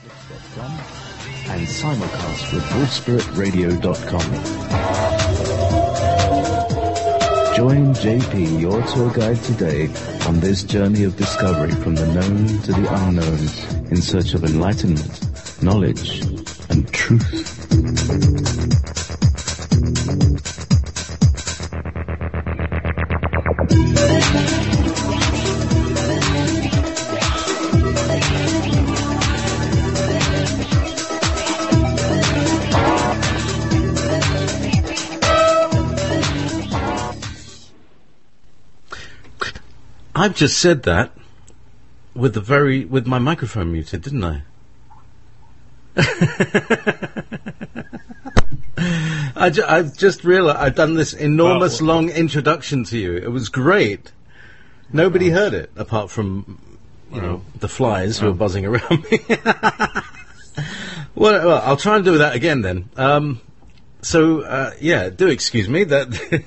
Netflix.com and simulcast with wolfspiritradio.com. Join JP, your tour guide today, on this journey of discovery from the known to the unknown in search of enlightenment, knowledge, and truth. I've just said that with my microphone muted, didn't I? I've just realised I've done this enormous long introduction to you. It was great. Nobody heard it apart from the flies who are buzzing around me. Well, I'll try and do that again then. Do excuse me that.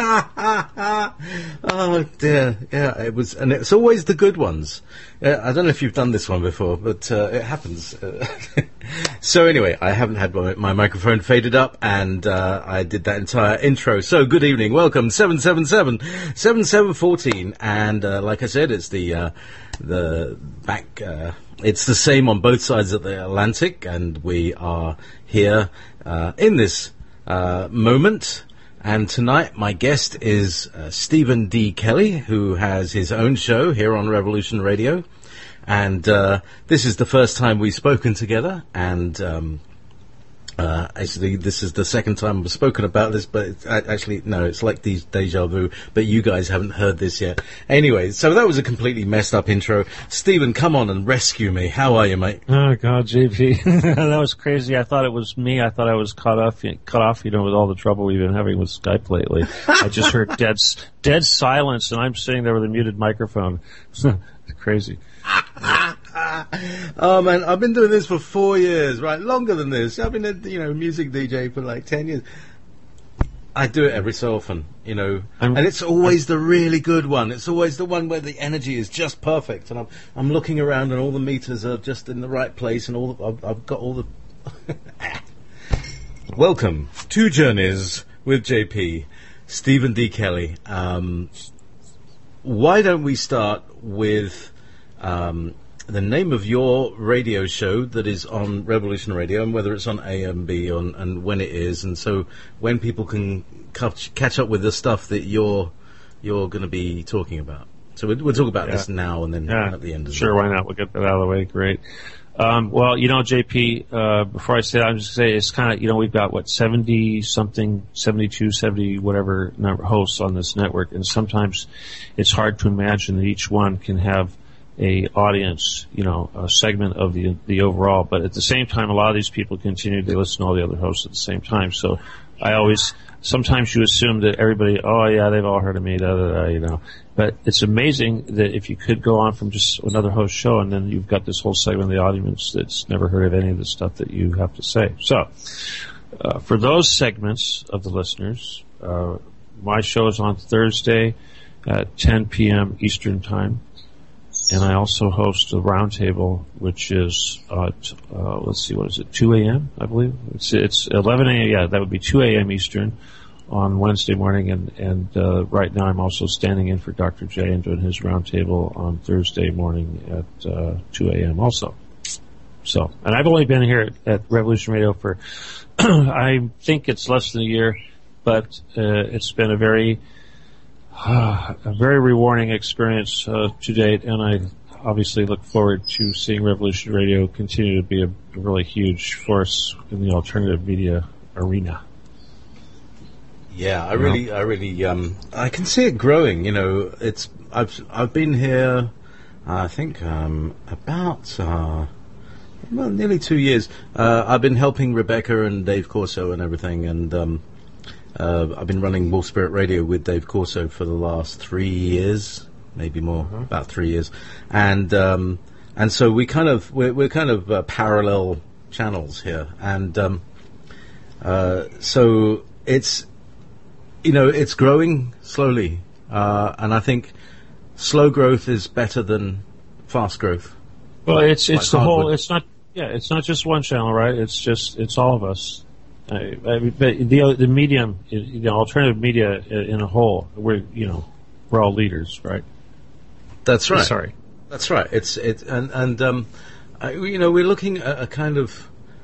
Oh dear, yeah, it was, and it's always the good ones. I don't know if you've done this one before, but it happens. So anyway, I haven't had my microphone faded up, and I did that entire intro. So good evening, welcome, 777-7714, and like I said, it's the back. It's the same on both sides of the Atlantic, and we are here in this moment. And tonight, my guest is Stephen D. Kelly, who has his own show here on Revolution Radio. And this is the first time we've spoken together. And actually, this is the second time we've spoken about this. But it's like these deja vu. But you guys haven't heard this yet. Anyway, so that was a completely messed up intro. Stephen, come on and rescue me. How are you, mate? Oh, God, JP. That was crazy. I thought it was me. I thought I was cut off, with all the trouble we've been having with Skype lately. I just heard dead silence, and I'm sitting there with a muted microphone. Crazy. Oh man, I've been doing this for 4 years, right? Longer than this. I've been a music DJ for like 10 years. I do it every so often, and it's always the really good one. It's always the one where the energy is just perfect, and I'm looking around and all the meters are just in the right place, and I've got all the. Welcome to Journeys with JP, Stephen D. Kelly. Why don't we start with the name of your radio show that is on Revolution Radio, and whether it's on AMB and when it is, and so when people can catch up with the stuff that you're going to be talking about. So we'll talk about this now and then at the end of Sure, why not? We'll get that out of the way. Great. Well, JP, before I say that, I'm just going to say it's kind of, we've got, 70-something, 72, 70, whatever number hosts on this network, and sometimes it's hard to imagine that each one can have a audience, a segment of the overall. But at the same time, a lot of these people continue to listen to all the other hosts at the same time. So sometimes you assume that everybody, they've all heard of me, But it's amazing that if you could go on from just another host show, and then you've got this whole segment of the audience that's never heard of any of the stuff that you have to say. So, for those segments of the listeners, my show is on Thursday at 10 p.m. Eastern Time. And I also host a roundtable, which is at, 2 a.m., I believe? It's 11 a.m., yeah, that would be 2 a.m. Eastern on Wednesday morning. And right now I'm also standing in for Dr. J and doing his roundtable on Thursday morning at 2 a.m. also. So, and I've only been here at Revolution Radio for, I think it's less than a year, but it's been a very rewarding experience to date, and I obviously look forward to seeing Revolution Radio continue to be a really huge force in the alternative media arena. Yeah, I really, I can see it growing. I've been here, I think, about nearly 2 years. I've been helping Rebecca and Dave Corso and everything, and I've been running Wolf Spirit Radio with Dave Corso for the last 3 years, maybe more, about 3 years, and so we're kind of parallel channels here, and so it's it's growing slowly, and I think slow growth is better than fast growth. Well, it's the whole. It's not Yeah, it's not just one channel, right? It's all of us. But the medium, alternative media in a whole, we're all leaders, right? That's right. Sorry. That's right. We're looking at a kind of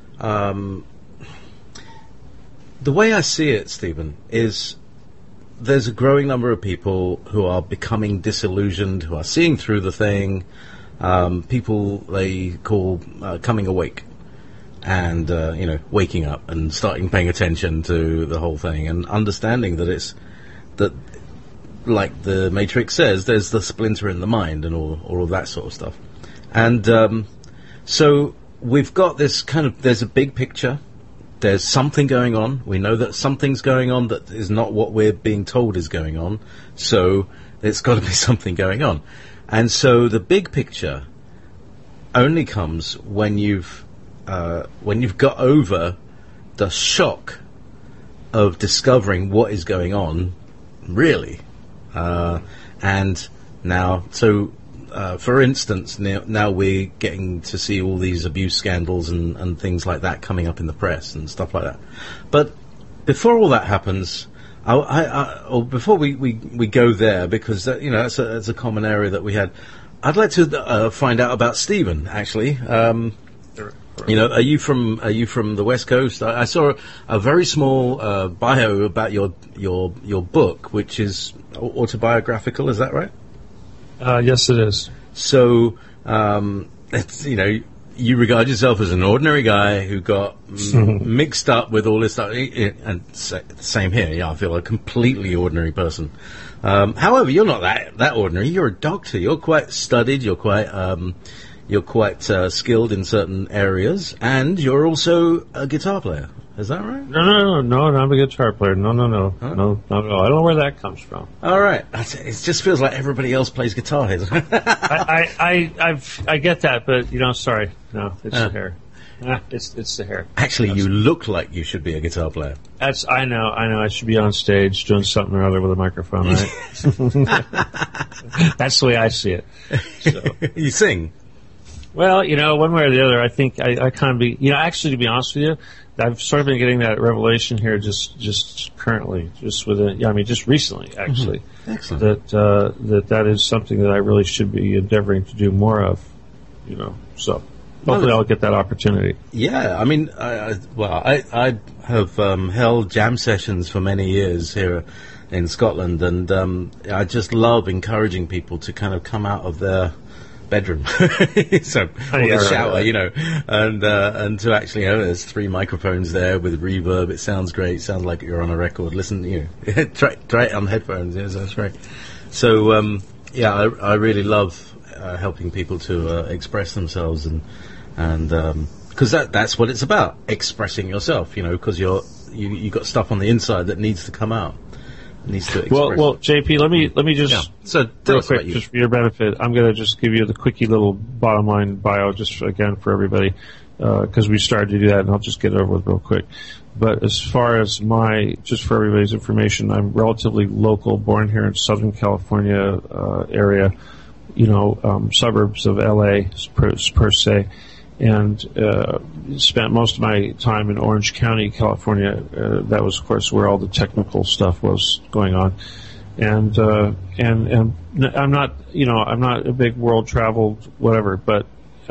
the way I see it, Stephen, is there's a growing number of people who are becoming disillusioned, who are seeing through the thing. People they call coming awake, and waking up and starting paying attention to the whole thing and understanding that like the Matrix says, there's the splinter in the mind and all of that sort of stuff. And so we've got this there's a big picture. There's something going on. We know that something's going on that is not what we're being told is going on. So there's got to be something going on. And so the big picture only comes when you've got over the shock of discovering what is going on, really. And now, for instance, now we're getting to see all these abuse scandals and things like that coming up in the press and stuff like that. But before all that happens, or before we go there, because that's a common area that we had, I'd like to find out about Stephen. Actually, are you from the West Coast? I saw a very small bio about your book, which is autobiographical. Is that right? Yes, it is. So, you regard yourself as an ordinary guy who got mixed up with all this stuff, and same here. Yeah, I feel a completely ordinary person. However, you're not that ordinary. You're a doctor. You're quite studied. You're quite skilled in certain areas, and you're also a guitar player. Is that right? No, I'm a guitar player. No, huh? No, not at all. I don't know where that comes from. All right, it just feels like everybody else plays guitar here. I get that, but sorry, no, it's the hair. It's the hair. Actually, you look like you should be a guitar player. I know. I should be on stage doing something or other with a microphone, right? That's the way I see it. So. You sing. Well, one way or the other, I think I kind of be, actually, to be honest with you, I've sort of been getting that revelation here just currently, just recently, actually. Mm-hmm. Excellent. That is something that I really should be endeavoring to do more of, so hopefully I'll get that opportunity. Yeah, I mean, I have held jam sessions for many years here in Scotland, and I just love encouraging people to kind of come out of their bedroom, the shower, and to actually, there's 3 microphones there with reverb. It sounds great. It sounds like you're on a record. Listen, try it on headphones. Yes, that's right. So, I really love helping people to express themselves, and because that's what it's about, expressing yourself. Because you got stuff on the inside that needs to come out. Well, JP, let me just real quick, just for your benefit, I'm going to just give you the quickie little bottom line bio, just again for everybody, because we started to do that, and I'll just get it over with real quick. But as far as just for everybody's information, I'm relatively local, born here in Southern California area, suburbs of LA per se. And spent most of my time in Orange County, California. That was, of course, where all the technical stuff was going on. And I'm not a big world traveled whatever, but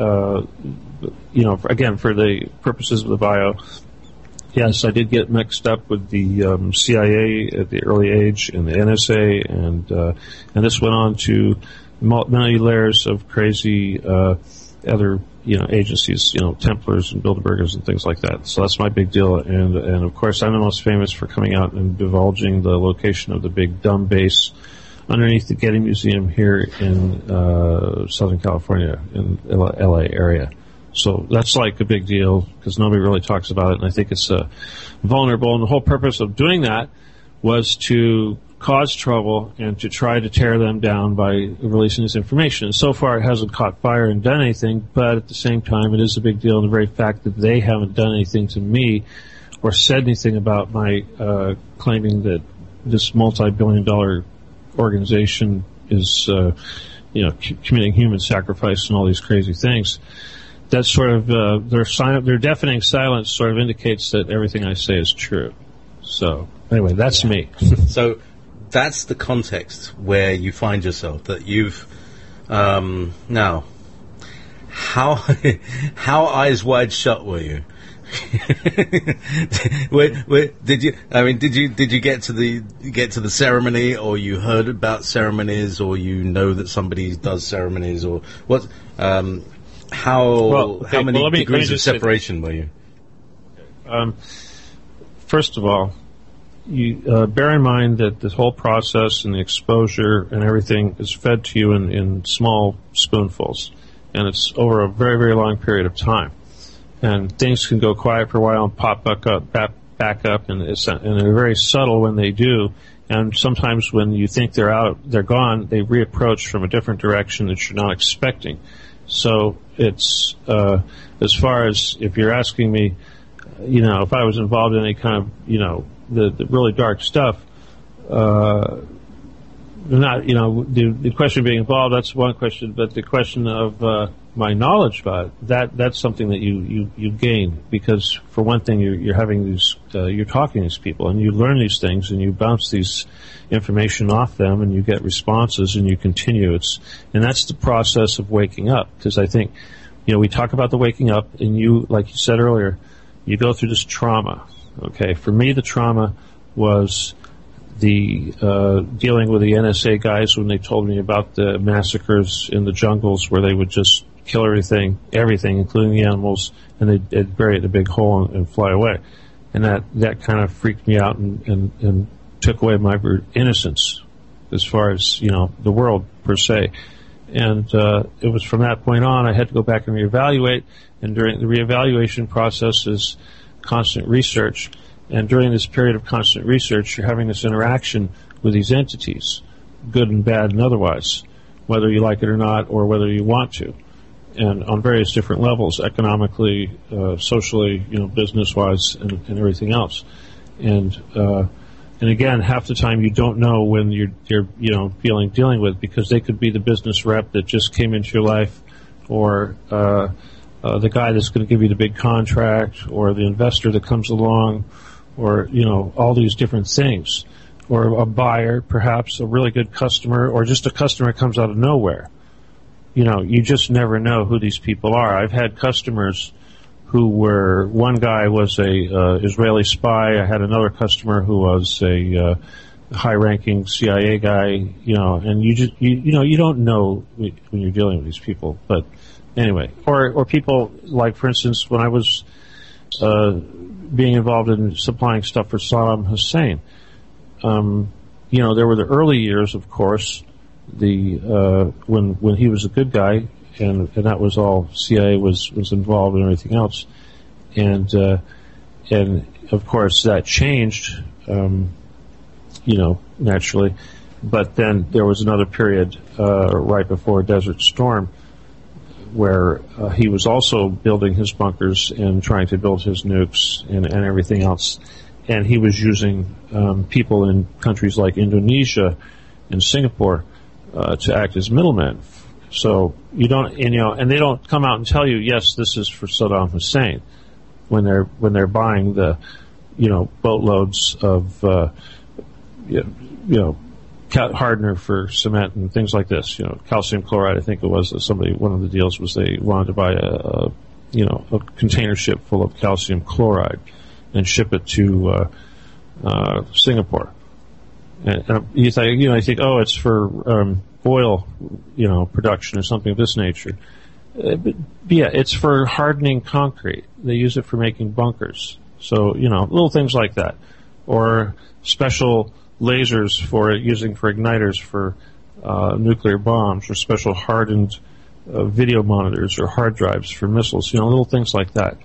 again, for the purposes of the bio, yes, I did get mixed up with the CIA at the early age and the NSA, and this went on to many layers of crazy other agencies, Templars and Bilderbergers and things like that. So that's my big deal. And of course, I'm the most famous for coming out and divulging the location of the big dumb base underneath the Getty Museum here in Southern California, in LA area. So that's like a big deal because nobody really talks about it, and I think it's vulnerable. And the whole purpose of doing that was to cause trouble and to try to tear them down by releasing this information. And so far, it hasn't caught fire and done anything, but at the same time, it is a big deal in the very fact that they haven't done anything to me or said anything about my claiming that this multi-billion-dollar organization is, committing human sacrifice and all these crazy things. that's sort of their deafening silence sort of indicates that everything I say is true. So anyway, that's me. So that's the context where you find yourself. That you've now how eyes wide shut were you? Did you get to the ceremony, or you heard about ceremonies, or you know that somebody does ceremonies, or what? How many degrees of separation were you? First of all, you bear in mind that this whole process and the exposure and everything is fed to you in small spoonfuls, and it's over a very, very long period of time. And things can go quiet for a while and pop back up, and they're very subtle when they do. And sometimes when you think they're gone, they reapproach from a different direction that you're not expecting. So it's as far as if you're asking me, if I was involved in any kind of the really dark stuff, the question of being involved, that's one question, but the question of my knowledge about it, that's something that you gain, because for one thing you're having these you're talking to these people and you learn these things and you bounce these information off them and you get responses and you continue. And that's the process of waking up, because I think we talk about the waking up, and you, like you said earlier, you go through this trauma. Okay, for me the trauma was the dealing with the NSA guys when they told me about the massacres in the jungles where they would just kill everything, including the animals, and they'd bury it in a big hole and fly away. And that kind of freaked me out and took away my innocence as far as, the world per se. And it was from that point on I had to go back and reevaluate, and during the reevaluation process is constant research. And during this period of constant research, you're having this interaction with these entities, good and bad and otherwise, whether you like it or not, or whether you want to, and on various different levels, economically, socially, business-wise, and everything else. And again, half the time you don't know when you're dealing with, because they could be the business rep that just came into your life, or the guy that's going to give you the big contract, or the investor that comes along, or, all these different things, or a buyer, perhaps a really good customer, or just a customer comes out of nowhere. You just never know who these people are. I've had customers who were, one guy was a Israeli spy. I had another customer who was a high-ranking CIA guy, and you don't know when you're dealing with these people. But anyway, or people like, for instance, when I was being involved in supplying stuff for Saddam Hussein, there were the early years, of course, when he was a good guy, and that was all CIA was involved in everything else, and of course that changed, naturally, but then there was another period right before Desert Storm where he was also building his bunkers and trying to build his nukes and everything else, and he was using people in countries like Indonesia and Singapore to act as middlemen. So you don't, and they don't come out and tell you, yes, this is for Saddam Hussein, when they're buying the, boatloads of, hardener for cement and things like this. Calcium chloride, I think it was one of the deals was they wanted to buy a container ship full of calcium chloride and ship it to Singapore. And you think, oh, it's for oil, production or something of this nature. But yeah, it's for hardening concrete. They use it for making bunkers. So, little things like that. Or special lasers for igniters for nuclear bombs, or special hardened video monitors or hard drives for missiles, little things like that.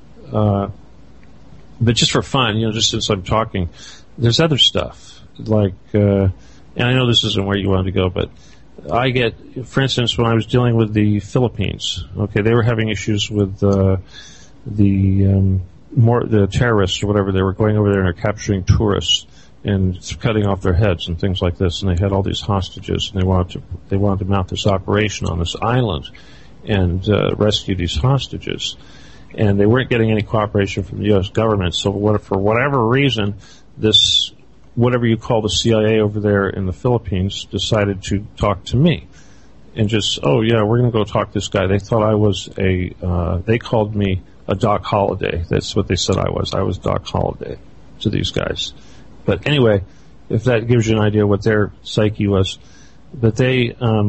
But just for fun, just since I'm talking, there's other stuff. Like, and I know this isn't where you wanted to go, but I get, for instance, when I was dealing with the Philippines, okay, they were having issues with the terrorists or whatever. They were going over there and they're capturing tourists and cutting off their heads and things like this, and they had all these hostages, and they wanted to mount this operation on this island, and rescue these hostages. And they weren't getting any cooperation from the U.S. government. So for whatever reason, this, whatever you call the CIA over there in the Philippines, decided to talk to me. And just, oh yeah, we're going to go talk to this guy. They thought I was they called me a Doc Holliday. That's what they said I was. I was Doc Holliday to these guys. But anyway, if that gives you an idea what their psyche was. But they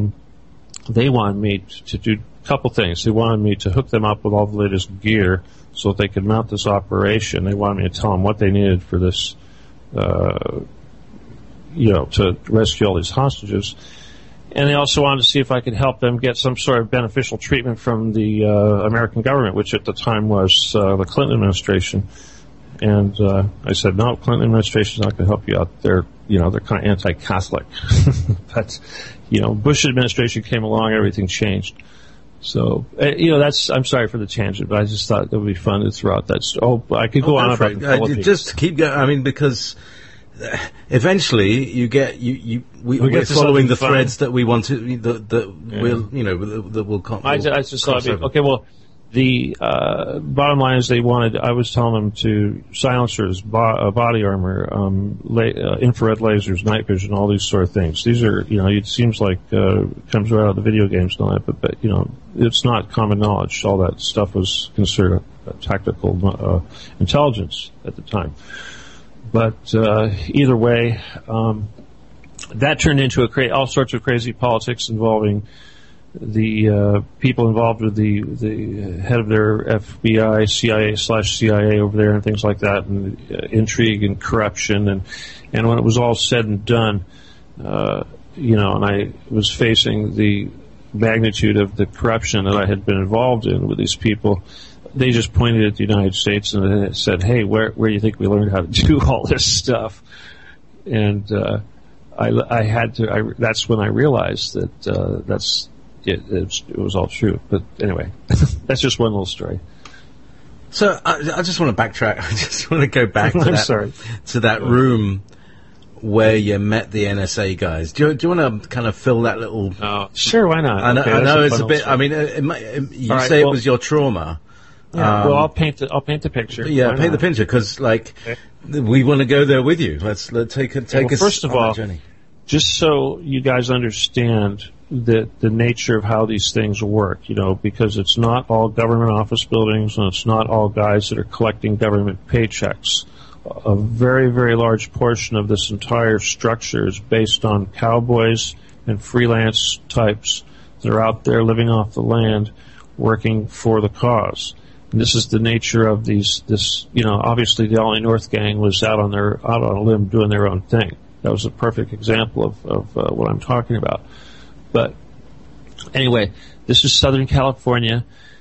wanted me to do a couple things. They wanted me to hook them up with all the latest gear so that they could mount this operation. They wanted me to tell them what they needed for this, to rescue all these hostages. And they also wanted to see if I could help them get some sort of beneficial treatment from the American government, which at the time was the Clinton administration. And I said, no, Clinton administration is not going to help you out. They're kind of anti-Catholic. But, Bush administration came along, everything changed. So, I'm sorry for the tangent, but I just thought it would be fun to throw out that story. Oh, I could go on about the Philippines. Just keep going. I mean, because eventually you get we're following the threads that we want to that will come. I just thought, okay, well, the bottom line is I was telling them to silencers, body armor, infrared lasers, night vision, all these sort of things. These are, it seems like comes right out of the video games and all that, but it's not common knowledge. All that stuff was considered tactical intelligence at the time. But either way, that turned into all sorts of crazy politics involving the people involved with the head of their FBI, CIA/CIA over there, and things like that, and intrigue and corruption, and when it was all said and done, and I was facing the magnitude of the corruption that I had been involved in with these people. They just pointed at the United States and said, "Hey, where do you think we learned how to do all this stuff?" And I had to. That's when I realized that it was all true. But anyway, that's just one little story. So I just want to backtrack. I just want to go back to that room where you met the NSA guys. Do you want to kind of fill that little? Sure, why not? I know it's a bit. Story. I mean, you say it was your trauma. Yeah, I'll paint the picture. Yeah, paint the picture because, we want to go there with you. Let's take us. First of all, journey. Just so you guys understand the nature of how these things work, because it's not all government office buildings and it's not all guys that are collecting government paychecks. A very, very large portion of this entire structure is based on cowboys and freelance types that are out there living off the land, working for the cause. And this is the nature of obviously the Ollie North gang was out on a limb doing their own thing. That was a perfect example of what I'm talking about. But anyway, this is Southern California,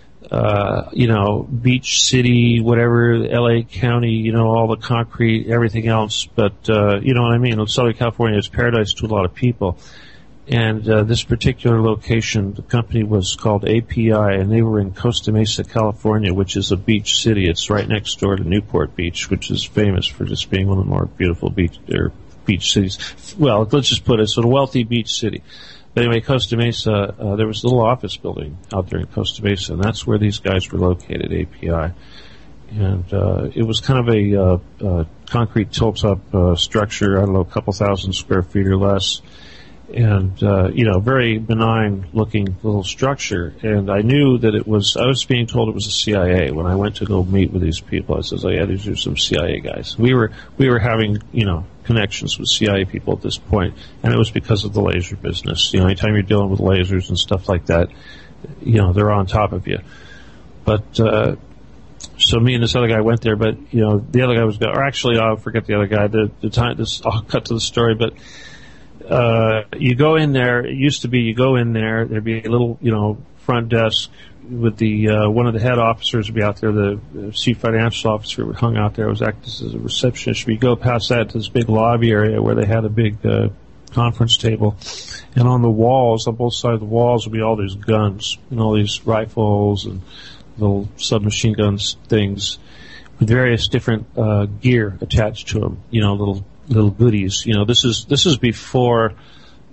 Beach City, whatever, LA County, all the concrete, everything else. But, you know what I mean? Southern California is paradise to a lot of people. And this particular location, the company was called API, and they were in Costa Mesa, California, which is a beach city. It's right next door to Newport Beach, which is famous for just being one of the more beautiful beach cities. Well, let's just put it, so a wealthy beach city. But anyway, Costa Mesa, there was a little office building out there in Costa Mesa, and that's where these guys were located, API. And it was kind of a concrete tilt-up structure, I don't know, a couple thousand square feet or less. And, very benign looking little structure. And I knew that I was being told it was the CIA. When I went to go meet with these people, I said, oh yeah, these are some CIA guys. We were having, connections with CIA people at this point. And it was because of the laser business. Anytime you're dealing with lasers and stuff like that, they're on top of you. But, so me and this other guy went there, but, the other guy was, or actually, I'll forget the other guy. I'll cut to the story, but, you go in there, it used to be you go in there, there'd be a little, front desk with the, one of the head officers would be out there, the chief financial officer would hung out there, was acting as a receptionist. We go past that to this big lobby area where they had a big, conference table. And on the walls, on both sides of the walls would be all these guns and all these rifles and little submachine guns things with various different, gear attached to them, little goodies. This is before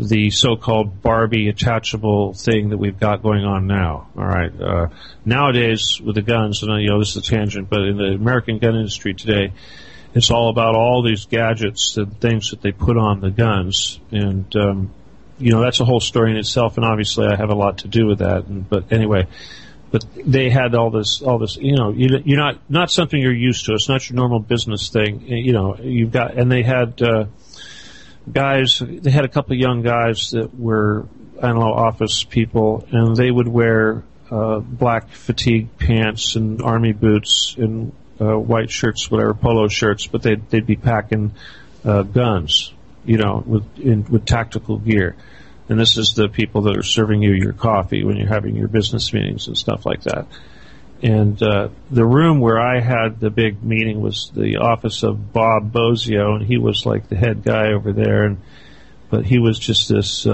the so-called Barbie attachable thing that we've got going on now. All right. Nowadays, with the guns, and this is a tangent, but in the American gun industry today, it's all about all these gadgets and things that they put on the guns, and that's a whole story in itself. And obviously, I have a lot to do with that. But anyway, but they had all this. You're not something you're used to. It's not your normal business thing. You've got, and they had. Guys, they had a couple of young guys that were, office people, and they would wear black fatigue pants and army boots and white shirts, whatever, polo shirts, but they'd be packing guns, with tactical gear. And this is the people that are serving you your coffee when you're having your business meetings and stuff like that. And the room where I had the big meeting was the office of Bob Bozio, and he was like the head guy over there. But he was just this,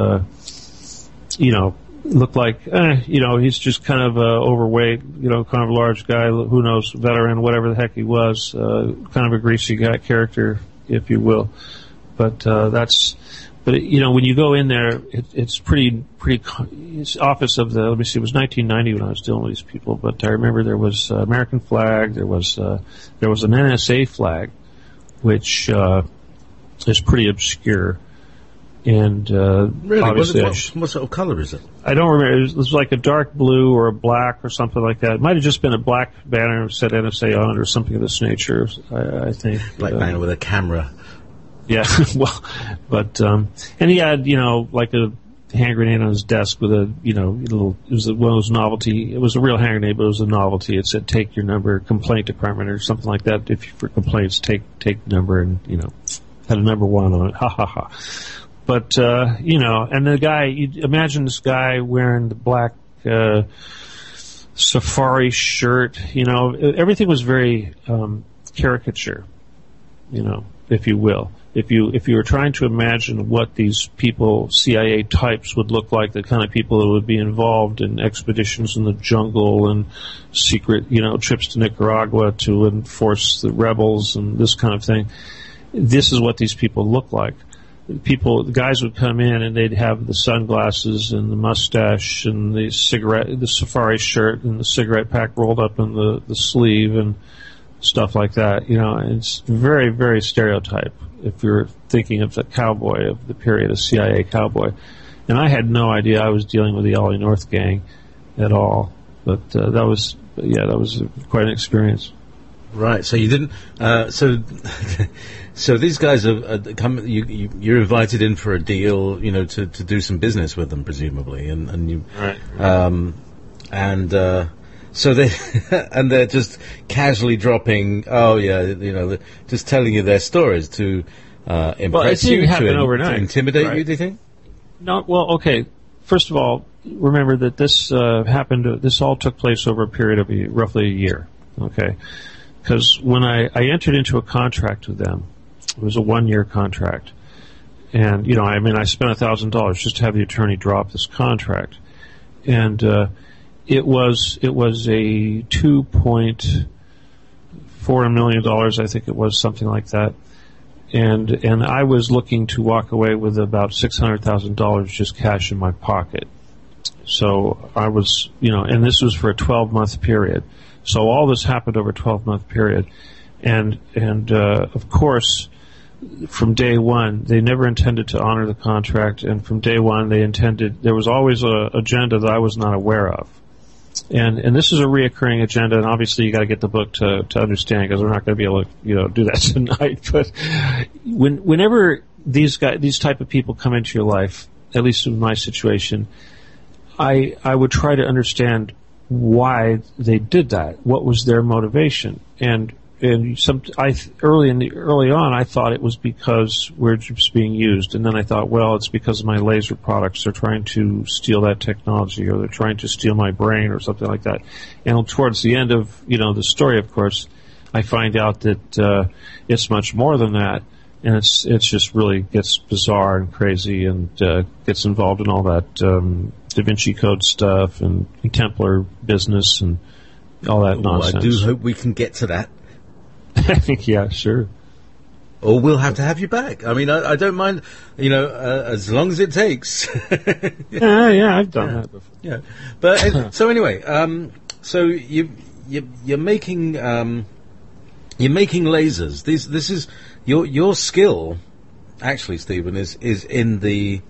looked like, he's just kind of overweight, kind of a large guy, who knows, veteran, whatever the heck he was, kind of a greasy guy character, if you will. But when you go in there, it's pretty. It's office of let me see, it was 1990 when I was dealing with these people. But I remember there was American flag, there was an NSA flag, which is pretty obscure. And really, obviously, what sort of color is it? I don't remember. It was like a dark blue or a black or something like that. It might have just been a black banner that said NSA on it or something of this nature. I think black banner with a camera. Yeah, well, but and he had like a hand grenade on his desk with a little. It was one of those novelty. It was a real hand grenade, but it was a novelty. It said "Take your number, complaint department" or something like that. If for complaints, take number, and had a number 1 on it. Ha ha ha. But and the guy. You imagine this guy wearing the black safari shirt. Everything was very caricature. If you will. If you were trying to imagine what these people, CIA types, would look like, the kind of people that would be involved in expeditions in the jungle and secret, trips to Nicaragua to enforce the rebels and this kind of thing, this is what these people look like. The guys would come in and they'd have the sunglasses and the mustache and the safari shirt and the cigarette pack rolled up in the sleeve and stuff like that. It's very, very stereotype if you're thinking of the cowboy of the period, a CIA cowboy. And I had no idea I was dealing with the Ollie North gang at all. But that was quite an experience. Right. So you didn't. So these guys have come. You're invited in for a deal. To do some business with them, presumably, and you. Right. So they're just casually dropping. Oh yeah, just telling you their stories to impress you, to intimidate you. Do you think? No. Well, okay. First of all, remember that this happened. This all took place over a period of roughly a year. Okay, because when I entered into a contract with them, it was a 1-year contract, and I spent $1,000 just to have the attorney drop this contract, and. It was a $2.4 million, I think it was, something like that, and I was looking to walk away with about $600,000 just cash in my pocket. So I was, and this was for a 12-month period. So all this happened over a 12-month period, and of course, from day one, they never intended to honor the contract, and from day one, there was always an agenda that I was not aware of. And this is a reoccurring agenda, and obviously you got to get the book to understand, because we're not going to be able to do that tonight. But whenever these type of people come into your life, at least in my situation, I would try to understand why they did that. What was their motivation? And early on, I thought it was because we're just being used, and then I thought, well, it's because of my laser products. They're trying to steal that technology, or they're trying to steal my brain, or something like that. And towards the end of the story, of course, I find out that it's much more than that, and it's just really gets bizarre and crazy, and gets involved in all that Da Vinci Code stuff and Templar business and all that nonsense. I do hope we can get to that. Yeah, sure. or we'll have to have you back. I mean, I don't mind, as long as it takes. Yeah, I've done that before. Yeah, but so anyway, so you're making lasers. This is your skill, actually, Stephen, is in the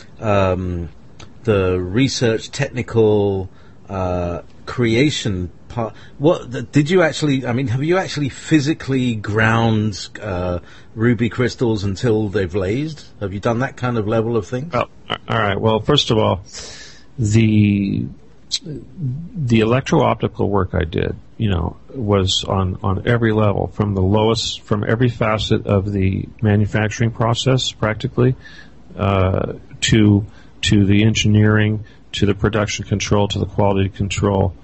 research, technical creation part. What did you actually? I mean, have you actually physically ground ruby crystals until they've blazed? Have you done that kind of level of thing? Well, all right. Well, first of all, the electro-optical work I did, was on every level, from the lowest, from every facet of the manufacturing process, practically, to the engineering, to the production control, to the quality control,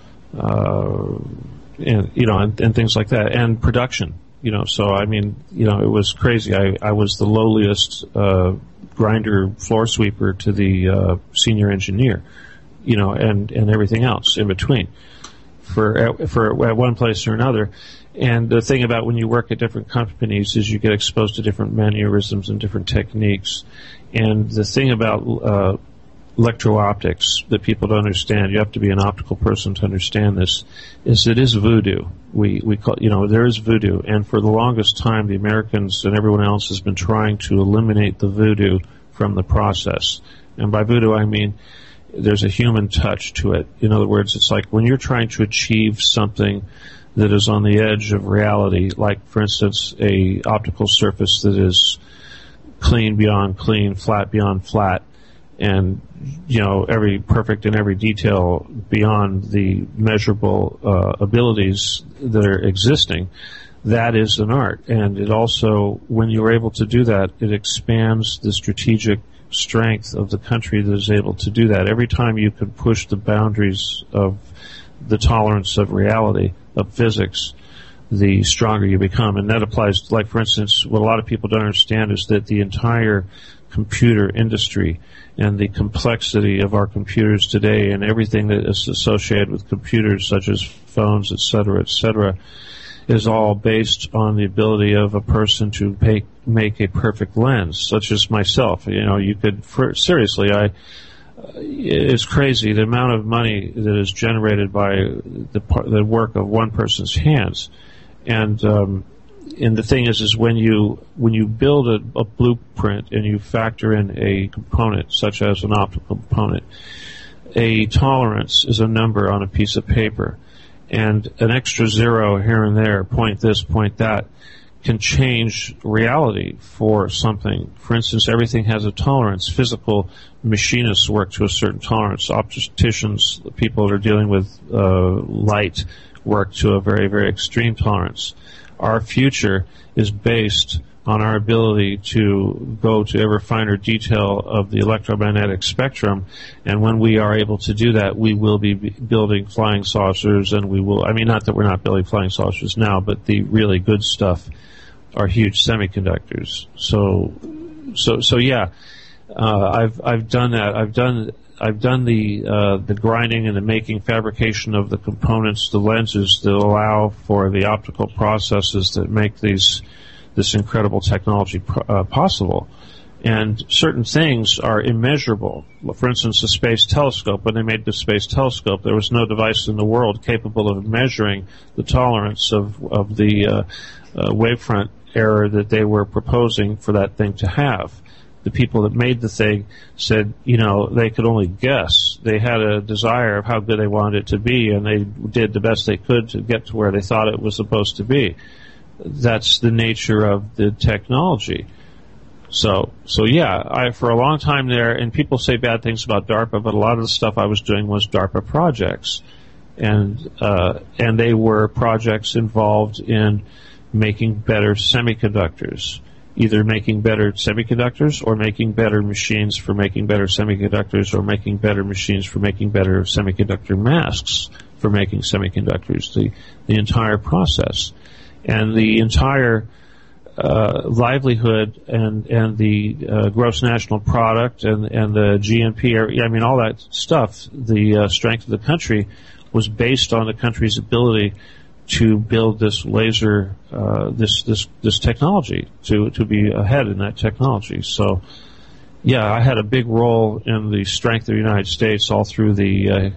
and things like that, and production. So I mean, it was crazy. I was the lowliest grinder floor sweeper to the senior engineer, and everything else in between for at one place or another. And the thing about when you work at different companies is you get exposed to different mannerisms and different techniques. And the thing about electro-optics that people don't understand, you have to be an optical person to understand this, is it is voodoo. We call, there is voodoo. And for the longest time, the Americans and everyone else has been trying to eliminate the voodoo from the process. And by voodoo, I mean there's a human touch to it. In other words, it's like when you're trying to achieve something that is on the edge of reality, like, for instance, a optical surface that is clean beyond clean, flat beyond flat, and every perfect in every detail beyond the measurable abilities that are existing. That is an art, and it also, when you're able to do that, it expands the strategic strength of the country that is able to do that. Every time you can push the boundaries of the tolerance of reality, of physics, the stronger you become. And that applies, like, for instance, what a lot of people don't understand is that the entire computer industry and the complexity of our computers today and everything that is associated with computers, such as phones, et cetera, is all based on the ability of a person to make a perfect lens, such as myself. You could, seriously, it's crazy the amount of money that is generated by the work of one person's hands. And the thing is when you build a blueprint and you factor in a component, such as an optical component, a tolerance is a number on a piece of paper. And an extra zero here and there, point this, point that, can change reality for something. For instance, everything has a tolerance. Physical machinists work to a certain tolerance. Opticians, people that are dealing with light, work to a very, very extreme tolerance. Our future is based on our ability to go to ever finer detail of the electromagnetic spectrum, and when we are able to do that, we will be building flying saucers, and we will, not that we're not building flying saucers now, but the really good stuff are huge semiconductors. So yeah, I've done that. I've done the grinding and the making, fabrication of the components, the lenses that allow for the optical processes that make this incredible technology possible. And certain things are immeasurable. For instance, the space telescope. When they made the space telescope, there was no device in the world capable of measuring the tolerance of the wavefront error that they were proposing for that thing to have. The people that made the thing said, they could only guess. They had a desire of how good they wanted it to be, and they did the best they could to get to where they thought it was supposed to be. That's the nature of the technology. So yeah, for a long time there, and people say bad things about DARPA, but a lot of the stuff I was doing was DARPA projects. And they were projects involved in making better semiconductors. Either making better semiconductors or making better machines for making better semiconductors or making better machines for making better semiconductor masks for making semiconductors, the entire process. And the entire livelihood and the gross national product and the GNP, all that stuff, the strength of the country was based on the country's ability to build this laser, this technology, to be ahead in that technology. So, yeah, I had a big role in the strength of the United States all through the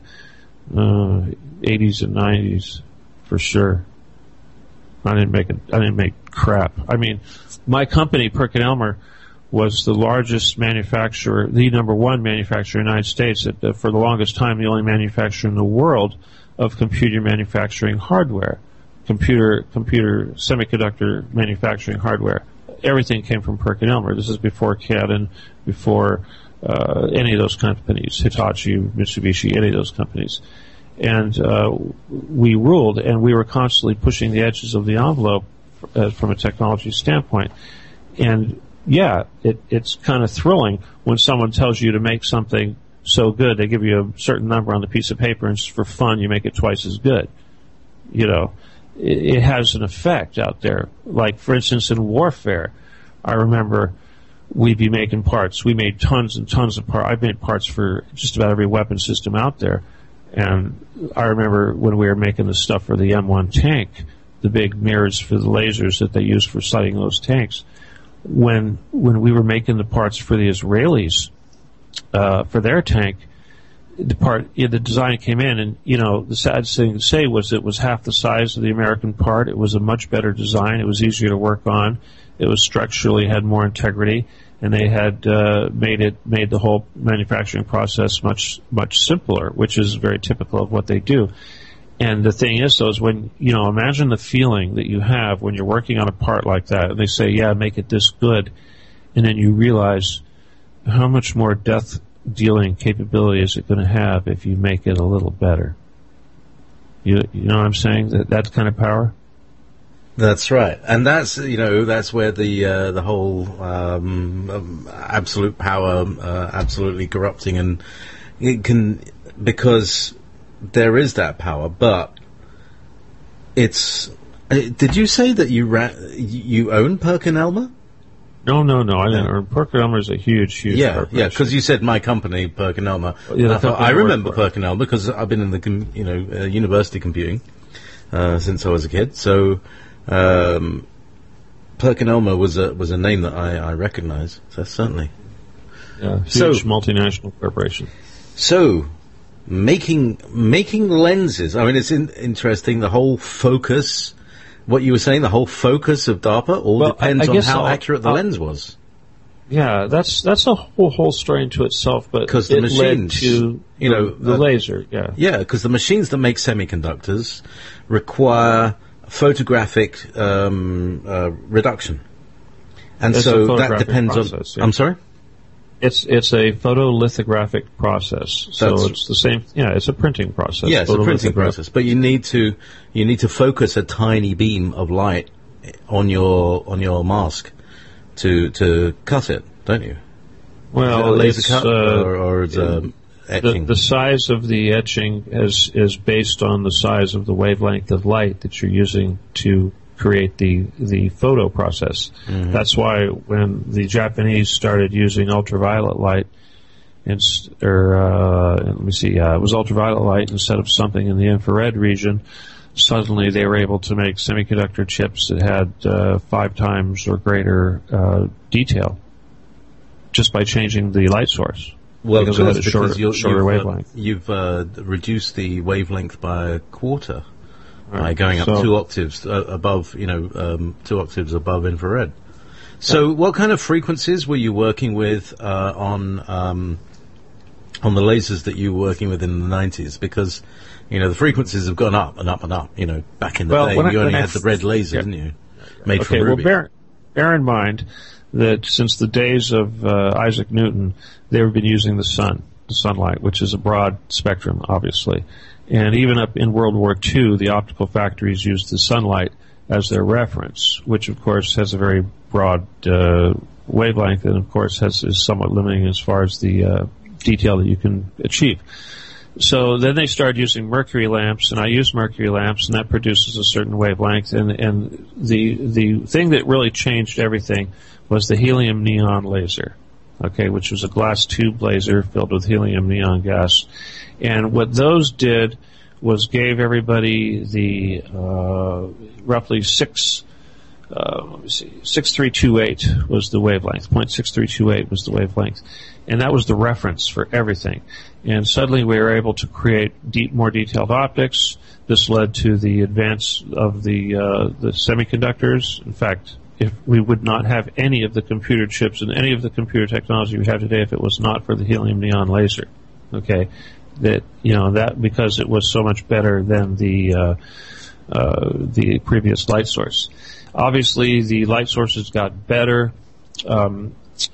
80s and 90s, for sure. I didn't make crap. I mean, my company, PerkinElmer, was the largest manufacturer, the number one manufacturer in the United States, for the longest time the only manufacturer in the world of computer manufacturing hardware, computer semiconductor manufacturing hardware. Everything came from PerkinElmer. This is before Canon, before any of those companies, Hitachi, Mitsubishi, any of those companies. And we ruled, and we were constantly pushing the edges of the envelope from a technology standpoint. And yeah, it's kind of thrilling when someone tells you to make something so good. They give you a certain number on the piece of paper, and for fun, you make it twice as good. You know, it has an effect out there. Like, for instance, in warfare, I remember we'd be making parts. We made tons and tons of parts. I've made parts for just about every weapon system out there. And I remember when we were making the stuff for the M1 tank, the big mirrors for the lasers that they use for sighting those tanks. When we were making the parts for the Israelis, for their tank, the design came in, and, you know, the sad thing to say was it was half the size of the American part. It was a much better design. It was easier to work on. It was structurally had more integrity, and they had made the whole manufacturing process much simpler, which is very typical of what they do. And the thing is, though, is when, you know, imagine the feeling that you have when you're working on a part like that, and they say, yeah, make it this good, and then you realize how much more death-dealing capability is it going to have if you make it a little better. You know what I'm saying? That kind of power? That's right, and that's where the whole absolute power, absolutely corrupting, and it can, because there is that power, but it's. Did you say that you own PerkinElmer? No, I didn't. PerkinElmer is a huge yeah, because you said my company, PerkinElmer. Yeah, I remember PerkinElmer because I've been in the university computing since I was a kid. So PerkinElmer was a name that I recognize. So certainly. Yeah, huge multinational corporation. So making lenses. I mean, it's interesting. The whole focus. What you were saying, the whole focus of DARPA depends on how accurate the lens was. Yeah, that's a whole story into itself, but because the machines, led to the laser. Yeah, because the machines that make semiconductors require photographic reduction, and so that depends process, on. Yeah. I'm sorry. It's a photolithographic process, so it's the same. Yeah, it's a printing process. Yeah, it's a printing process, but you need to focus a tiny beam of light on your mask to cut it, don't you? Well, laser cut or it's etching. The size of the etching is based on the size of the wavelength of light that you're using to create the photo process. Mm-hmm. That's why when the Japanese started using ultraviolet light, it was ultraviolet light instead of something in the infrared region, suddenly they were able to make semiconductor chips that had 5 times or greater detail just by changing the light source. Well, because it had a shorter wavelength. You've reduced the wavelength by a quarter. By going up 2 octaves above, 2 octaves above infrared. So, what kind of frequencies were you working with on the lasers that you were working with in the 90s? Because, the frequencies have gone up and up and up. Back in the day, you only had the red laser, didn't you? Made from ruby. Well, bear in mind that since the days of Isaac Newton, they've been using the sunlight, which is a broad spectrum, obviously. And even up in World War II, the optical factories used the sunlight as their reference, which of course has a very broad wavelength, and of course is somewhat limiting as far as the detail that you can achieve. So then they started using mercury lamps, and I used mercury lamps, and that produces a certain wavelength. And the thing that really changed everything was the helium neon laser, which was a glass tube laser filled with helium neon gas. And what those did was gave everybody the roughly 6328 was the wavelength. 0.6328 was the wavelength, and that was the reference for everything. And suddenly we were able to create more detailed optics. This led to the advance of the semiconductors. In fact, if we would not have any of the computer chips and any of the computer technology we have today if it was not for the helium neon laser. Okay, that because it was so much better than the previous light source. Obviously, the light sources got better. The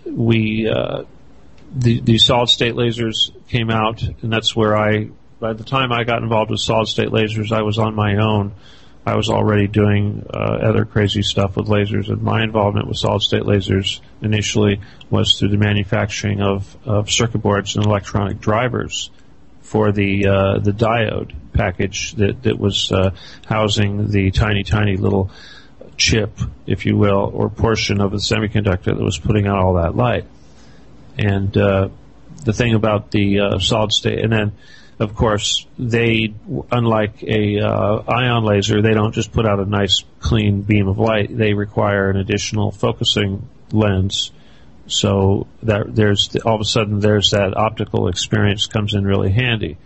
solid-state lasers came out, and that's where by the time I got involved with solid-state lasers, I was on my own. I was already doing other crazy stuff with lasers, and my involvement with solid-state lasers initially was through the manufacturing of circuit boards and electronic drivers for the diode package that was housing the tiny little chip, if you will, or portion of the semiconductor that was putting out all that light. And the thing about the solid state, and then of course they, unlike a ion laser, they don't just put out a nice clean beam of light. They require an additional focusing lens, so that all of a sudden there's that optical experience comes in really handy.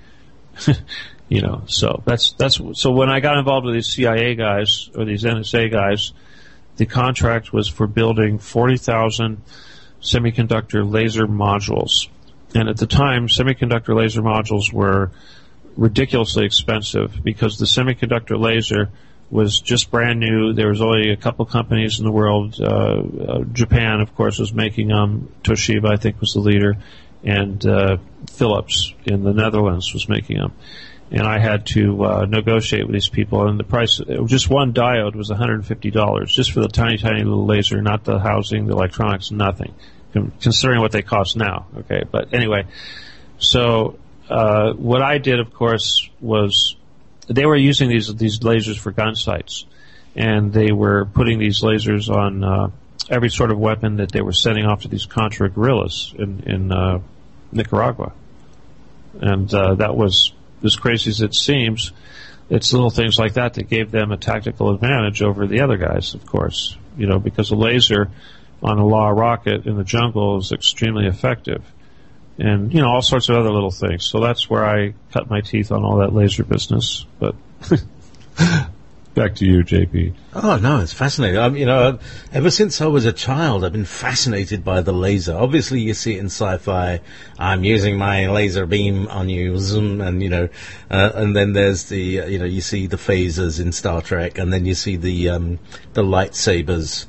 So so when I got involved with these CIA guys or these NSA guys, the contract was for building 40,000 semiconductor laser modules. And at the time, semiconductor laser modules were ridiculously expensive because the semiconductor laser was just brand new. There was only a couple companies in the world. Japan, of course, was making them. Toshiba, I think, was the leader. And Philips in the Netherlands was making them. And I had to negotiate with these people, and the price, just one diode was $150, just for the tiny little laser, not the housing, the electronics, nothing, considering what they cost now. Okay, but anyway, so what I did, of course, was they were using these lasers for gun sights, and they were putting these lasers on every sort of weapon that they were sending off to these Contra guerrillas in Nicaragua, and that was, as crazy as it seems, it's little things like that gave them a tactical advantage over the other guys, of course, because a laser on a Law rocket in the jungle is extremely effective, and all sorts of other little things. So that's where I cut my teeth on all that laser business. But back to you, JP. Oh, no, it's fascinating. Ever since I was a child, I've been fascinated by the laser. Obviously, you see it in sci-fi. I'm using my laser beam on you, zoom, and, and then there's the, you see the phasers in Star Trek, and then you see the lightsabers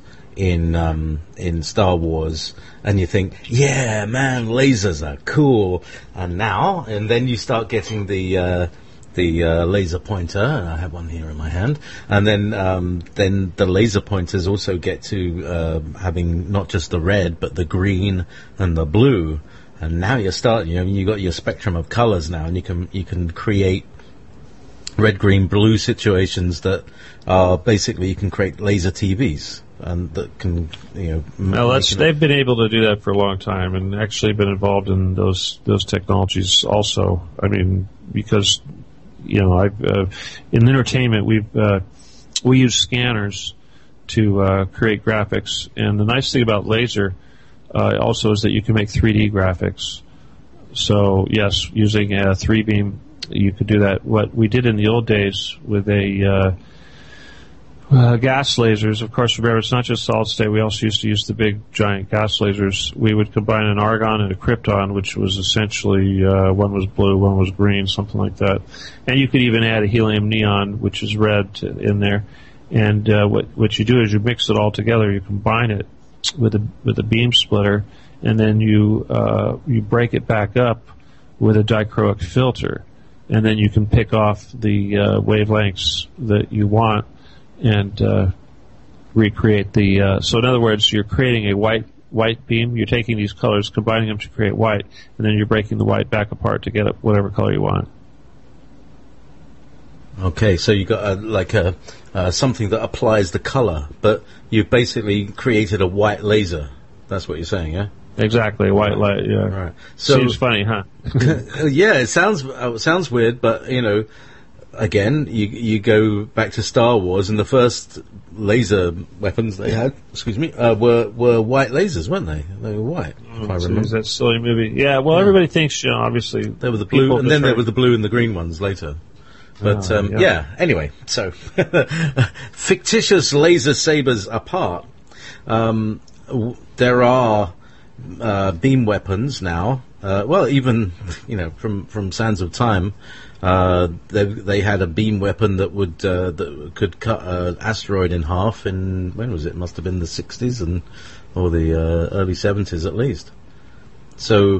in Star Wars, and you think, yeah, man, lasers are cool. And then you start getting the laser pointer, and I have one here in my hand, and then the laser pointers also get to having not just the red but the green and the blue, and now you're starting. You got your spectrum of colors now, and you can create red, green, blue situations that are basically, you can create laser TVs. And that can, they've been able to do that for a long time, and actually been involved in those technologies also. I mean, because I've in entertainment we use scanners to create graphics, and the nice thing about laser also is that you can make 3D graphics. So yes, using a 3-beam, you could do that. What we did in the old days with gas lasers, of course, remember, it's not just solid state. We also used to use the big, giant gas lasers. We would combine an argon and a krypton, which was essentially, one was blue, one was green, something like that. And you could even add a helium neon, which is red, in there. And what you do is you mix it all together. You combine it with a beam splitter, and then you break it back up with a dichroic filter. And then you can pick off the wavelengths that you want and recreate the. So in other words, you're creating a white beam. You're taking these colors, combining them to create white, and then you're breaking the white back apart to get whatever color you want. Okay, so you got something that applies the color, but you've basically created a white laser. That's what you're saying, yeah? Exactly, white light. Yeah. Right. So, seems funny, huh? Yeah, it sounds weird, but again, you go back to Star Wars, and the first laser weapons they had, were white lasers, weren't they? They were white. If I remember that silly movie. Yeah. Well, everybody thinks, obviously they were the blue, and then there were the blue and the green ones later. But anyway, so fictitious laser sabers apart, there are beam weapons now. Even from Sands of Time, they had a beam weapon that could cut an asteroid in half. When was it? Must have been the 60s or the early 70s at least. So,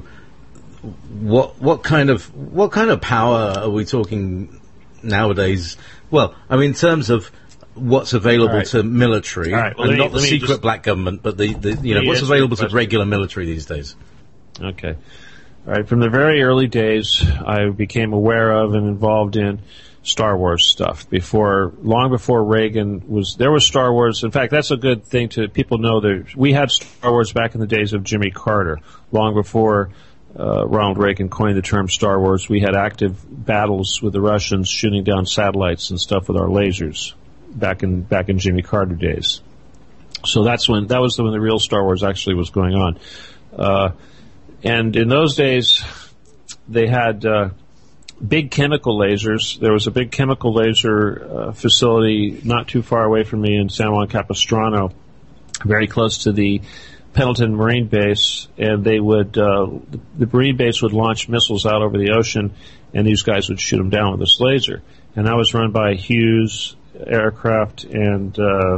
what kind of power are we talking nowadays? Well, I mean, in terms of what's available to military, and not the secret black government, but what's available to regular military these days. Okay. All right. From the very early days, I became aware of and involved in Star Wars stuff. Long before Reagan there was Star Wars. In fact, that's a good thing to people know that we had Star Wars back in the days of Jimmy Carter. Long before Ronald Reagan coined the term Star Wars, we had active battles with the Russians shooting down satellites and stuff with our lasers back in Jimmy Carter days. So that was when the real Star Wars actually was going on. And in those days, they had big chemical lasers. There was a big chemical laser facility not too far away from me in San Juan Capistrano, very close to the Pendleton Marine Base, and the Marine Base would launch missiles out over the ocean, and these guys would shoot them down with this laser. And that was run by Hughes Aircraft and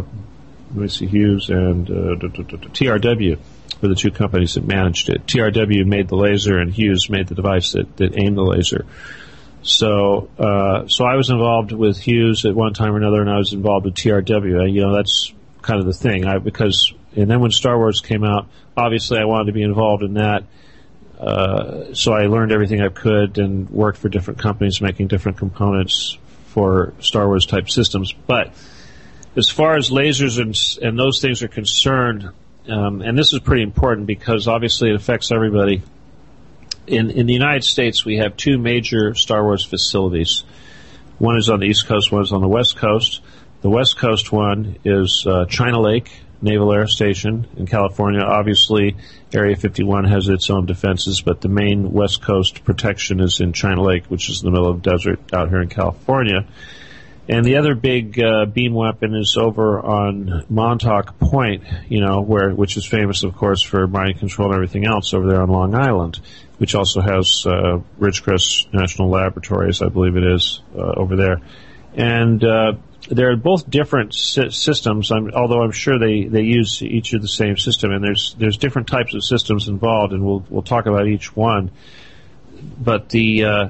Hughes and TRW were the two companies that managed it. TRW made the laser, and Hughes made the device that aimed the laser. So I was involved with Hughes at one time or another, and I was involved with TRW. That's kind of the thing. And then when Star Wars came out, obviously I wanted to be involved in that. So I learned everything I could and worked for different companies making different components for Star Wars type systems. But as far as lasers and those things are concerned, and this is pretty important because obviously it affects everybody. In the United States, we have two major Star Wars facilities. One is on the East Coast, one is on the West Coast. The West Coast one is China Lake Naval Air Station in California. Obviously, Area 51 has its own defenses, but the main West Coast protection is in China Lake, which is in the middle of the desert out here in California. And the other big beam weapon is over on Montauk Point, which is famous, of course, for mind control and everything else over there on Long Island, which also has Ridgecrest National Laboratories, I believe it is, over there. And they're both different systems, although I'm sure they use each of the same system, and there's different types of systems involved, and we'll talk about each one. But the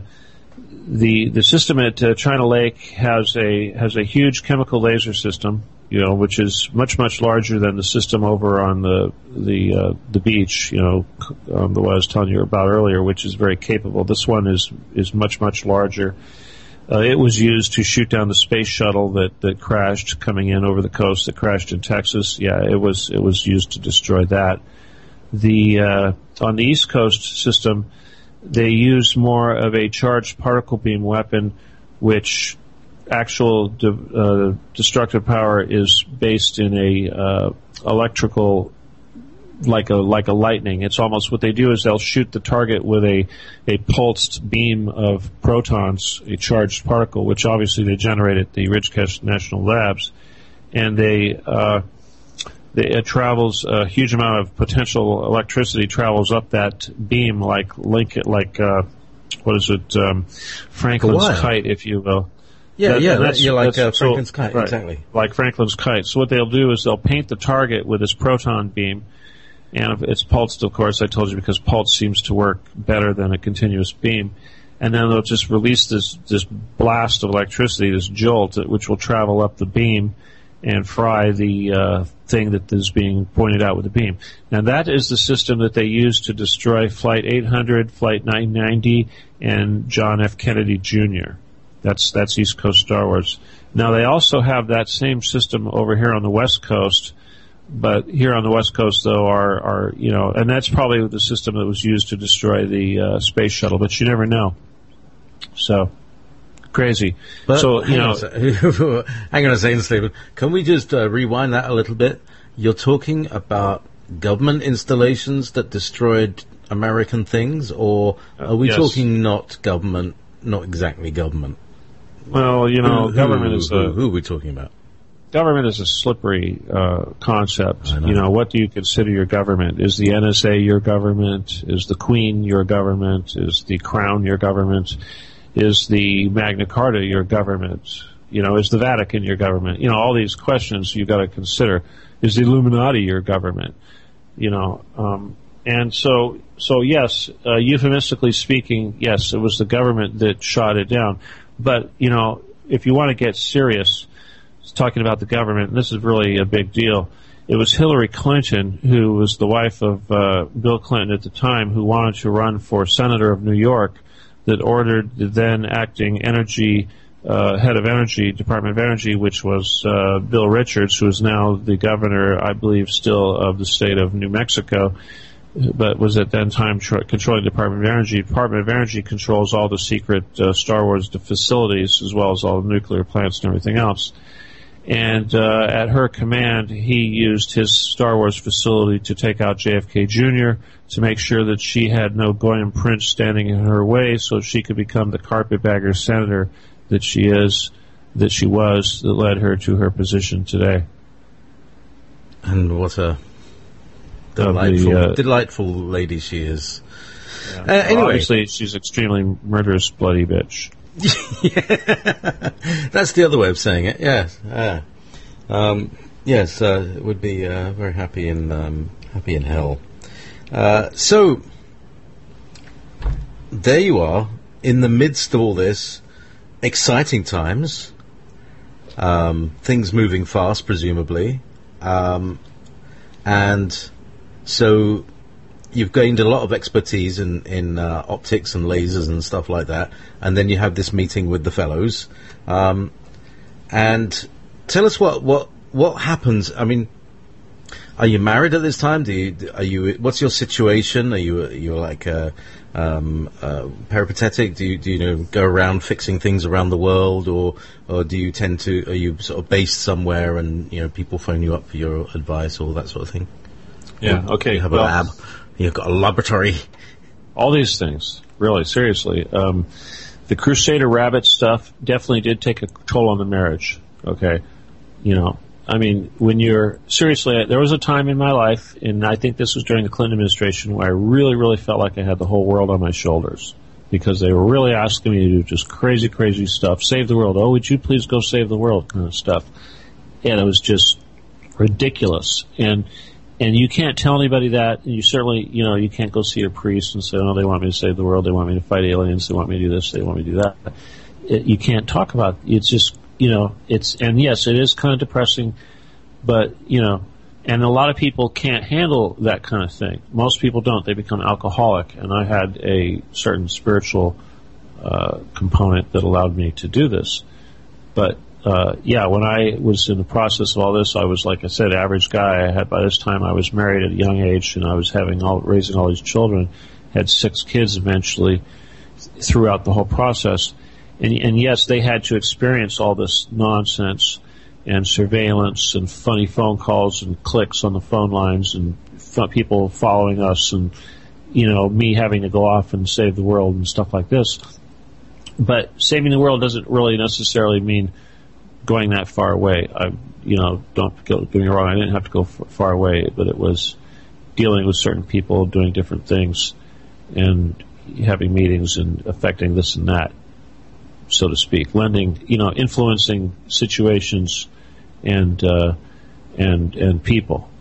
system at China Lake has a huge chemical laser system, which is much larger than the system over on the beach, the one I was telling you about earlier, which is very capable. This one is much larger. It was used to shoot down the space shuttle that crashed coming in over the coast, that crashed in Texas. Yeah, it was used to destroy that. On the East Coast system, they use more of a charged particle beam weapon, which actual destructive power is based in a electrical, like a lightning. It's almost what they do is they'll shoot the target with a pulsed beam of protons, a charged particle, which obviously they generate at the Ridgecrest National Labs, and it travels a huge amount of potential electricity travels up that beam Franklin's kite, if you will. Franklin's kite, right, exactly. Like Franklin's kite. So what they'll do is they'll paint the target with this proton beam, and it's pulsed, of course, I told you, because pulse seems to work better than a continuous beam. And then they'll just release this blast of electricity, this jolt, which will travel up the beam and fry the thing that is being pointed out with the beam. Now that is the system that they use to destroy Flight 800, Flight 990, and John F. Kennedy Jr. That's East Coast Star Wars. Now they also have that same system over here on the West Coast, but here on the West Coast though are and that's probably the system that was used to destroy the space shuttle, but you never know. So crazy. But so, hang on a second, Stephen. Can we just rewind that a little bit? You're talking about government installations that destroyed American things, or are we yes. talking not government, not exactly government? Well, government is who are we talking about? Government is a slippery concept. What do you consider your government? Is the NSA your government? Is the Queen your government? Is the Crown your government? Is the Magna Carta your government? Is the Vatican your government? All these questions you've got to consider. Is the Illuminati your government? And so yes, euphemistically speaking, yes, it was the government that shot it down. But, if you want to get serious, talking about the government, and this is really a big deal, it was Hillary Clinton, who was the wife of Bill Clinton at the time, who wanted to run for senator of New York, that ordered the then acting energy head of energy, Department of Energy, which was Bill Richards, who is now the governor, I believe, still of the state of New Mexico, but was at that time controlling the Department of Energy. Department of Energy controls all the secret Star Wars facilities, as well as all the nuclear plants and everything else. And at her command, he used his Star Wars facility to take out JFK Jr., to make sure that she had no Goyim prince standing in her way, so she could become the carpetbagger senator that she was, that led her to her position today. And what a delightful lady she is. Yeah. Anyway, obviously, she's extremely murderous, bloody bitch. Yeah. That's the other way of saying it. Yes. Yes. Would be very happy in hell. So there you are, in the midst of all this, exciting times. Things moving fast, presumably, and so you've gained a lot of expertise in optics and lasers and stuff like that, and then you have this meeting with the fellows. And tell us what happens. I mean, are you married at this time? What's your situation? Are you like peripatetic? Do you go around fixing things around the world, or do you are you sort of based somewhere and people phone you up for your advice, all that sort of thing? Yeah. Okay. You have a lab. You've got a laboratory. All these things, really, seriously. The Crusader Rabbit stuff definitely did take a toll on the marriage. Okay, I mean, when there was a time in my life, and I think this was during the Clinton administration, where I really, really felt like I had the whole world on my shoulders, because they were really asking me to do just crazy, crazy stuff. Save the world. Oh, would you please go save the world kind of stuff. And it was just ridiculous. And you can't tell anybody that, and you certainly, you can't go see a priest and say, oh, they want me to save the world, they want me to fight aliens, they want me to do this, they want me to do that. You can't talk about it. It's just, and yes, it is kind of depressing, but, and a lot of people can't handle that kind of thing. Most people don't. They become alcoholic, and I had a certain spiritual component that allowed me to do this. But when I was in the process of all this, I was, like I said, average guy. By this time I was married at a young age, and I was raising all these children, had 6 kids eventually throughout the whole process. And yes, they had to experience all this nonsense and surveillance and funny phone calls and clicks on the phone lines and people following us and, me having to go off and save the world and stuff like this. But saving the world doesn't really necessarily mean going that far away. Don't get me wrong, I didn't have to go far away, but it was dealing with certain people, doing different things, and having meetings and affecting this and that, so to speak, influencing situations and people,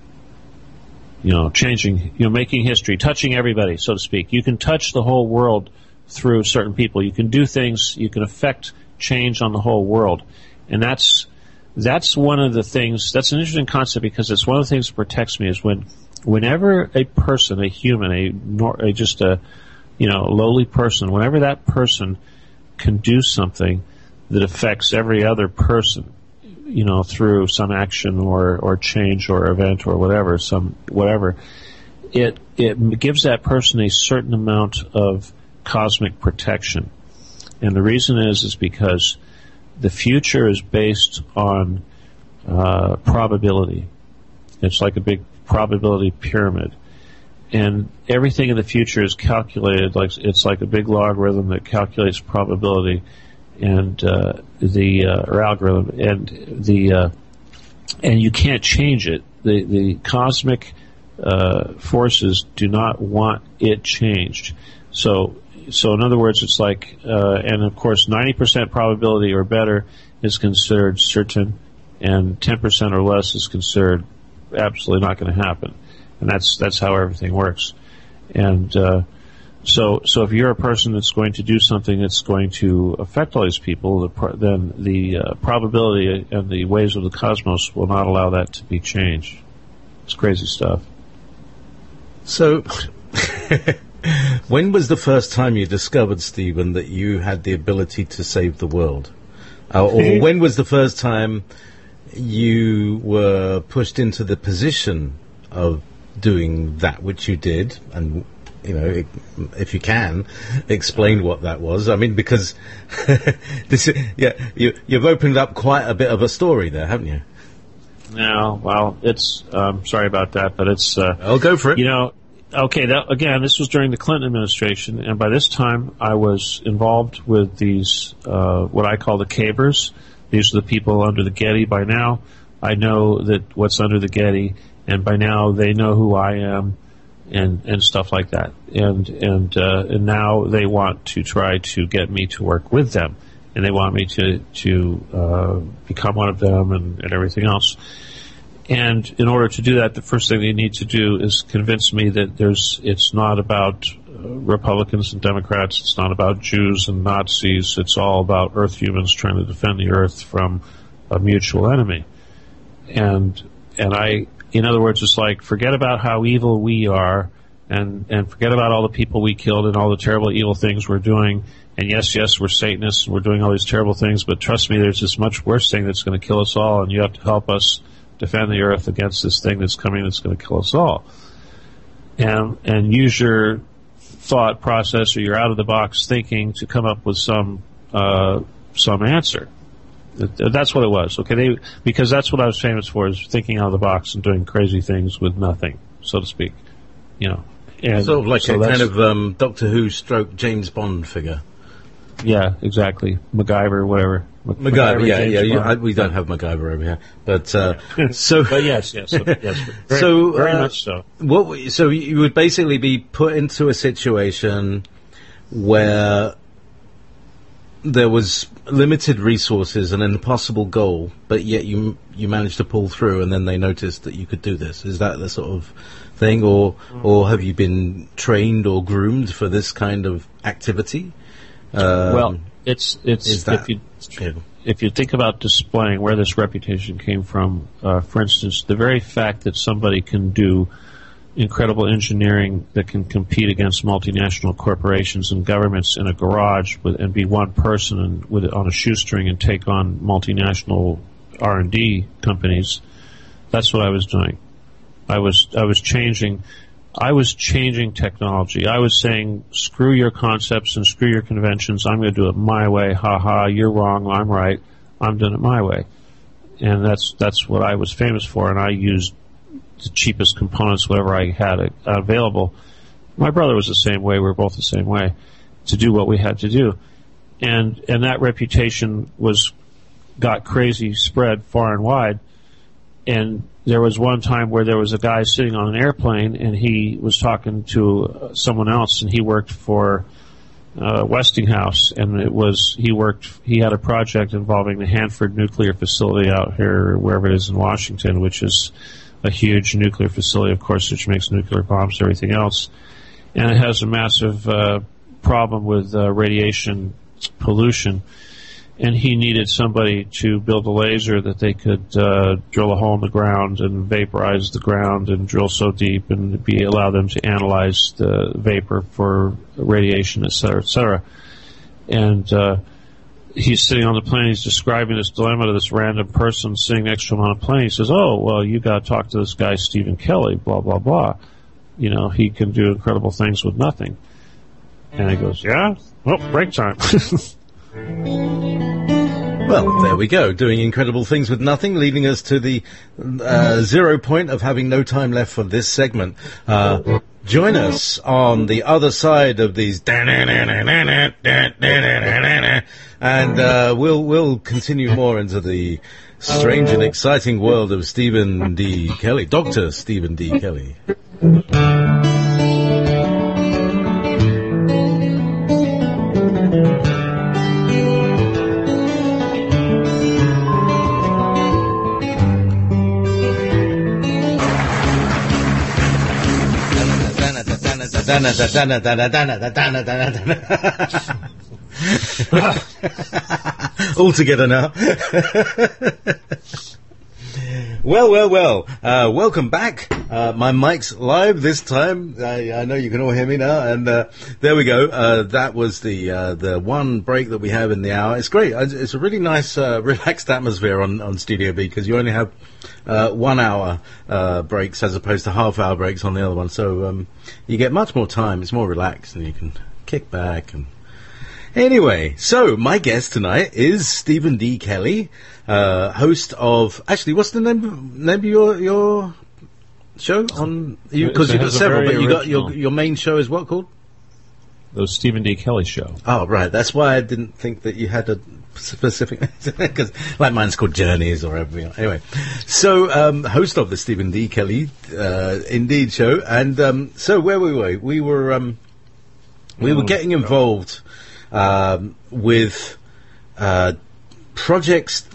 changing, making history, touching everybody, so to speak. You can touch the whole world through certain people. You can do things, you can affect change on the whole world. And that's one of the things, that's an interesting concept, because it's one of the things that protects me is whenever a person, a human, a lowly person, whenever that person can do something that affects every other person, through some action or change or event or whatever, it gives that person a certain amount of cosmic protection. And the reason is because the future is based on probability. It's like a big probability pyramid. And everything in the future is calculated like it's like a big logarithm that calculates probability and or algorithm, and you can't change it. The cosmic forces do not want it changed. So in other words, it's like, and of course, 90% probability or better is considered certain, and 10% or less is considered absolutely not going to happen. And that's how everything works. And so if you're a person that's going to do something that's going to affect all these people, then the probability and the waves of the cosmos will not allow that to be changed. It's crazy stuff. So, when was the first time you discovered, Stephen, that you had the ability to save the world? Or when was the first time you were pushed into the position of doing that which you did? And, you know, if you can, explain what that was. I mean, because you've opened up quite a bit of a story there, haven't you? No, well, it's sorry about that, but it's I'll go for it. You know, okay, again, this was during the Clinton administration, and by this time I was involved with these what I call the cavers. These are the people under the Getty. By now, I know that what's under the Getty, and by now they know who I am, and stuff like that. And now they want to try to get me to work with them, and they want me to become one of them and everything else. And in order to do that, the first thing they need to do is convince me that it's not about Republicans and Democrats. It's not about Jews and Nazis. It's all about Earth humans trying to defend the Earth from a mutual enemy. And I, in other words, it's like, forget about how evil we are, and forget about all the people we killed and all the terrible evil things we're doing. And yes, we're Satanists and we're doing all these terrible things, but trust me, there's this much worse thing that's going to kill us all, and you have to help us defend the Earth against this thing that's coming that's going to kill us all. And use your thought process or your out-of-the-box thinking to come up with some answer. That's what it was. Okay, because that's what I was famous for, is thinking out of the box and doing crazy things with nothing, so to speak. You know, and sort of like a kind of Doctor Who stroke James Bond figure. Yeah, exactly. MacGyver, whatever. MacGyver, yeah. We don't have MacGyver over here, but so. But yes, very much so. So you would basically be put into a situation where there was limited resources and an impossible goal, but yet you managed to pull through, and then they noticed that you could do this. Is that the sort of thing, or have you been trained or groomed for this kind of activity? Well, it's if you think about displaying where this reputation came from, for instance, the very fact that somebody can do incredible engineering that can compete against multinational corporations and governments in a garage and be one person and on a shoestring and take on multinational R&D companies, that's what I was doing. I was changing technology. I was saying, screw your concepts and screw your conventions. I'm going to do it my way. Ha ha, you're wrong, I'm right. I'm doing it my way. And that's what I was famous for, and I used the cheapest components, whatever I had available. My brother was the same way. We were both the same way, to do what we had to do. And that reputation got crazy, spread far and wide. And there was one time where there was a guy sitting on an airplane, and he was talking to someone else, and he worked for Westinghouse, and he had a project involving the Hanford nuclear facility out here, wherever it is in Washington, which is a huge nuclear facility, of course, which makes nuclear bombs and everything else. And it has a massive problem with radiation pollution. And he needed somebody to build a laser that they could drill a hole in the ground and vaporize the ground and drill so deep and allow them to analyze the vapor for radiation, et cetera, et cetera. And he's sitting on the plane. He's describing this dilemma to this random person sitting next to him on a plane. He says, "Oh, well, you got to talk to this guy, Stephen Kelly, blah, blah, blah. You know, he can do incredible things with nothing." And he goes, "Yeah? Well, break time." Well, there we go, doing incredible things with nothing, leading us to the 0 point of having no time left for this segment. Join us on the other side of these, and we'll continue more into the strange and exciting world of Stephen D. Kelly, Dr. Stephen D. Kelly. All together now. Well. Welcome back. My mic's live this time. I know you can all hear me now, and there we go. That was the one break that we have in the hour. It's great. It's a really nice, relaxed atmosphere on Studio B because you only have 1 hour breaks as opposed to half-hour breaks on the other one. So you get much more time. It's more relaxed, and you can kick back and. Anyway, so my guest tonight is Stephen D. Kelly, host of. Actually, what's the name of your show on? Because you've got several, but you got your main show is what called? The Stephen D. Kelly Show. Oh, right. That's why I didn't think that you had a specific because like mine's called Journeys or everything. Anyway, so host of the Stephen D. Kelly Indeed show, and so where were we? We were getting involved. With projects,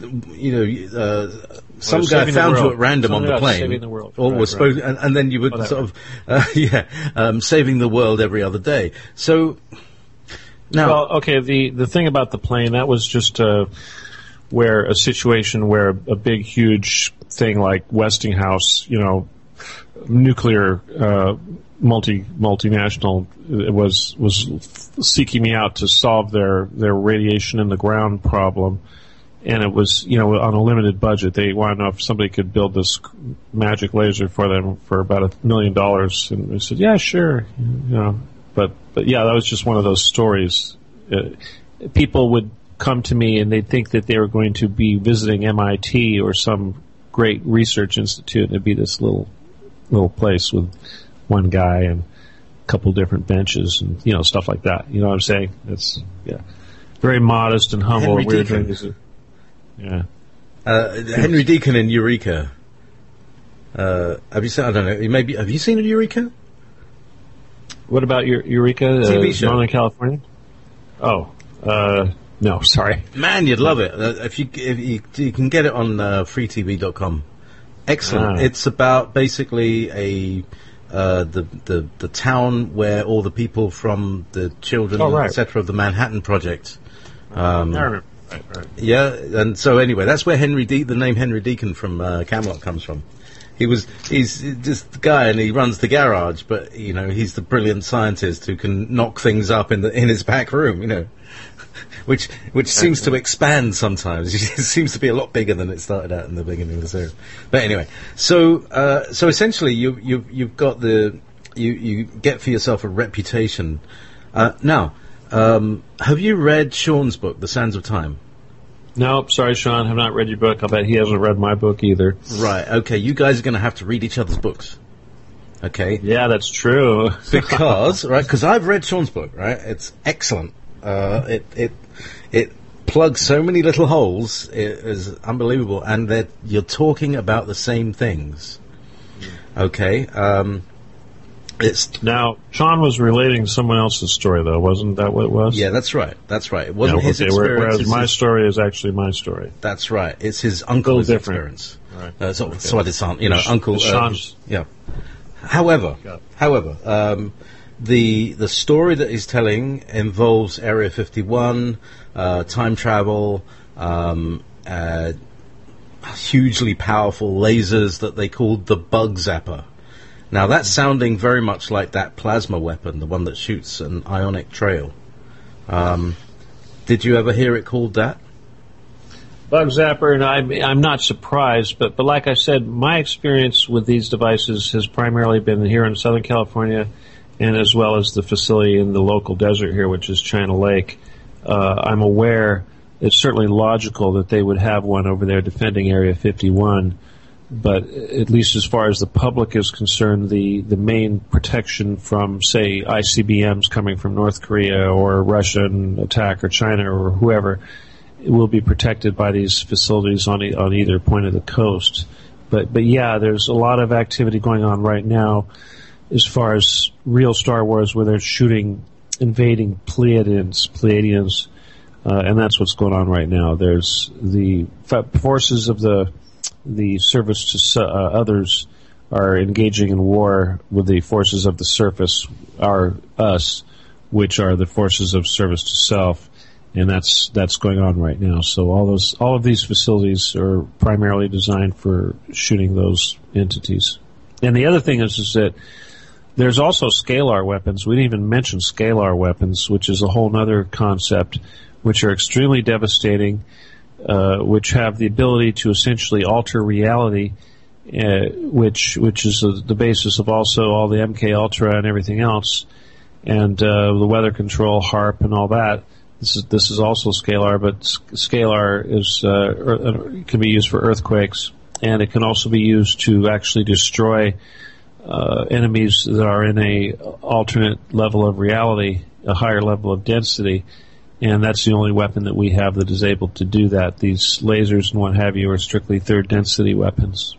some guy found you at random on the plane, saving the world. Or was supposed, and then you would sort of, saving the world every other day. So now, well, okay, the thing about the plane, that was just where a situation where a big, huge thing like Westinghouse, nuclear. Multinational was seeking me out to solve their radiation in the ground problem, and it was on a limited budget. They wanted to know if somebody could build this magic laser for them for about $1 million, and I said, yeah, sure, But yeah, that was just one of those stories. People would come to me and they'd think that they were going to be visiting MIT or some great research institute, and it'd be this little place with one guy and a couple different benches and stuff like that. You know what I'm saying? It's very modest and humble. Henry Deacon. Henry Deacon in Eureka. Have you seen? I don't know. Maybe have you seen Eureka? What about Eureka? TV show. Northern California. Oh, no, sorry. Man, you'd love it if you can get it on freetv.com. Excellent. It's about basically the town where all the people from the children, etc., of the Manhattan Project. I remember. Right. Yeah, and so anyway, that's where the name Henry Deacon from Camelot comes from. He's just the guy, and he runs the garage, but he's the brilliant scientist who can knock things up in his back room, which seems to expand sometimes. It seems to be a lot bigger than it started out in the beginning of the series. But anyway, so essentially you've got you get for yourself a reputation. Now, have you read Sean's book, The Sands of Time? No, sorry, Sean, I have not read your book. I'll bet he hasn't read my book either. Right, okay, you guys are going to have to read each other's books. Okay? Yeah, that's true. Because I've read Sean's book, right? It's excellent. It plugs so many little holes. It is unbelievable, and that you're talking about the same things. Okay. Now Sean was relating someone else's story, though, wasn't that what it was? Yeah, that's right. It wasn't his experience. Whereas my story is actually my story. That's right. It's his uncle's experience. Right. So his son, uncle. Sean's. Yeah. However, the story that he's telling involves Area 51, time travel, hugely powerful lasers that they called the Bug Zapper. Now that's sounding very much like that plasma weapon, the one that shoots an ionic trail. Did you ever hear it called that? Bug Zapper, and I'm not surprised, but like I said, my experience with these devices has primarily been here in Southern California, and as well as the facility in the local desert here, which is China Lake. I'm aware it's certainly logical that they would have one over there defending Area 51. But at least as far as the public is concerned, the main protection from, say, ICBMs coming from North Korea or Russian attack or China or whoever, it will be protected by these facilities on either point of the coast. But yeah, there's a lot of activity going on right now as far as real Star Wars, where they're shooting, invading Pleiadians, and that's what's going on right now. There's the forces of the service to others are engaging in war with the forces of the surface, us, which are the forces of service to self, and that's going on right now. So all of these facilities are primarily designed for shooting those entities. And the other thing is that there's also scalar weapons. We didn't even mention scalar weapons, which is a whole other concept, which are extremely devastating. Which have the ability to essentially alter reality, which is the basis of also all the MK Ultra and everything else, and the weather control, HARP, and all that. This is also scalar, but scalar can be used for earthquakes, and it can also be used to actually destroy enemies that are in a alternate level of reality, a higher level of density. And that's the only weapon that we have that is able to do that. These lasers and what have you are strictly third density weapons.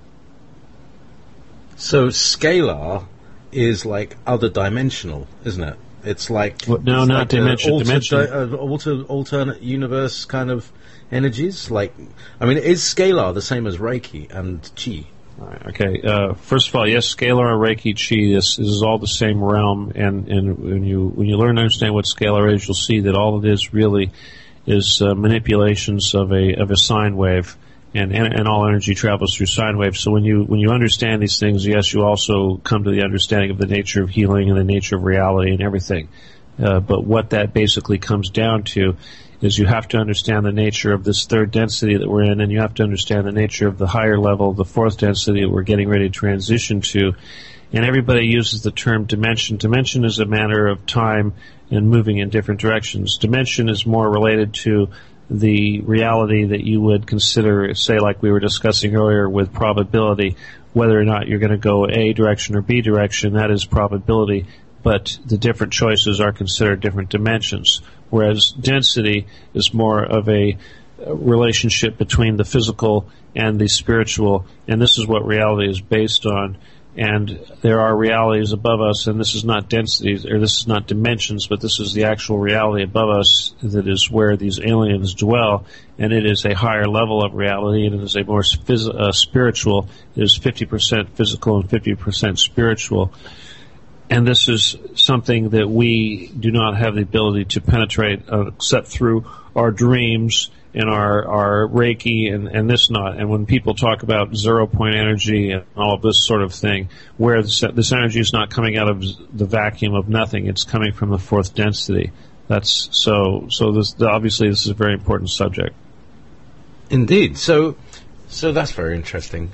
So scalar is like other dimensional, isn't it? It's like no, not dimension. Alternate universe kind of energies. Like, I mean, is scalar the same as Reiki and Chi? Okay. First of all, yes, scalar and Reiki Chi. This is all the same realm, and when you learn to understand what scalar is, you'll see that all it is really is manipulations of a sine wave, and all energy travels through sine waves. So when you understand these things, yes, you also come to the understanding of the nature of healing and the nature of reality and everything. But what that basically comes down to is you have to understand the nature of this third density that we're in, and you have to understand the nature of the higher level, the fourth density that we're getting ready to transition to. And everybody uses the term dimension. Dimension is a matter of time and moving in different directions. Dimension is more related to the reality that you would consider, say, like we were discussing earlier with probability, whether or not you're going to go A direction or B direction, that is probability. But the different choices are considered different dimensions. Whereas density is more of a relationship between the physical and the spiritual, and this is what reality is based on. And there are realities above us, and this is not densities, or this is not dimensions, but this is the actual reality above us that is where these aliens dwell, and it is a higher level of reality, and it is a more spiritual. It is 50% physical and 50% spiritual. And this is something that we do not have the ability to penetrate except through our dreams and our Reiki and this not. And when people talk about 0 point energy and all of this sort of thing, where this energy is not coming out of the vacuum of nothing, it's coming from the fourth density. That's so this obviously this is a very important subject. Indeed. So that's very interesting.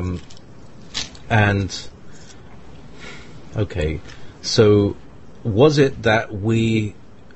And okay, so was it that we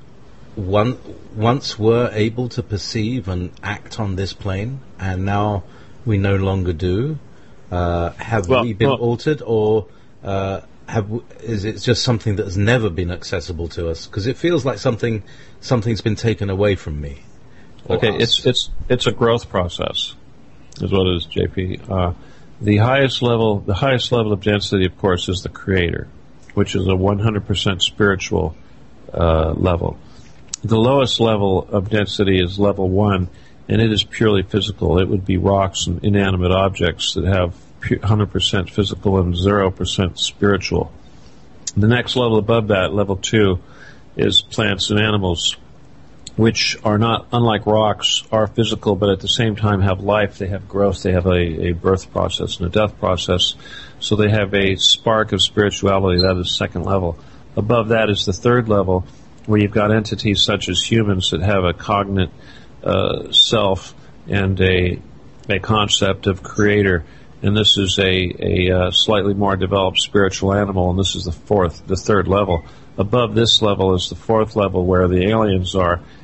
once were able to perceive and act on this plane, and now we no longer do? Have we been altered, or is it just something that has never been accessible to us? Because it feels like something's been taken away from me. Okay, it's a growth process, is what it is, JP. The highest level of density, of course, is the Creator, which is a 100% spiritual level. The lowest level of density is level 1, and it is purely physical. It would be rocks and inanimate objects that have 100% physical and 0% spiritual. The next level above that, level 2, is plants and animals, which are not, unlike rocks, are physical, but at the same time have life. They have growth. They have a birth process and a death process. So they have a spark of spirituality. That is second level. Above that is the third level, where you've got entities such as humans that have a cognate self and a concept of creator. And this is a slightly more developed spiritual animal, and this is the third level. Above this level is the fourth level, where the aliens are,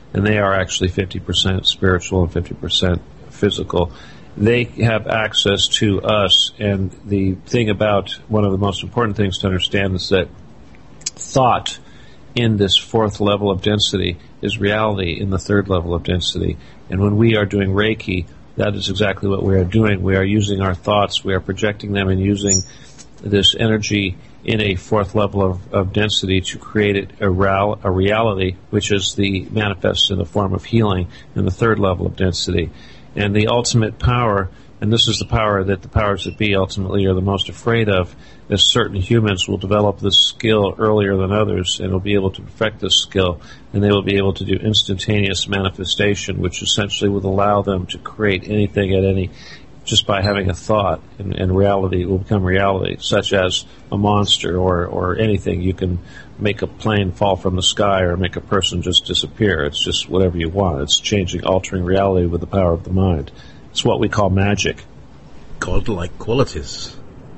and they are actually 50% spiritual and 50% physical. They have access to us, and the thing about one of the most important things to understand is that thought in this fourth level of density is reality in the third level of density. And when we are doing Reiki, that is exactly what we are doing. We are using our thoughts, we are projecting them and using this energy in a fourth level of density to create a reality which is the manifest in the form of healing in the third level of density. And the ultimate power, and this is the power that the powers that be ultimately are the most afraid of, is certain humans will develop this skill earlier than others and will be able to perfect this skill, and they will be able to do instantaneous manifestation, which essentially would allow them to create anything at any, just by having a thought, and reality will become reality, such as a monster or anything. You can make a plane fall from the sky or make a person just disappear. It's just whatever you want. It's changing, altering reality with the power of the mind. It's what we call magic. Godlike qualities.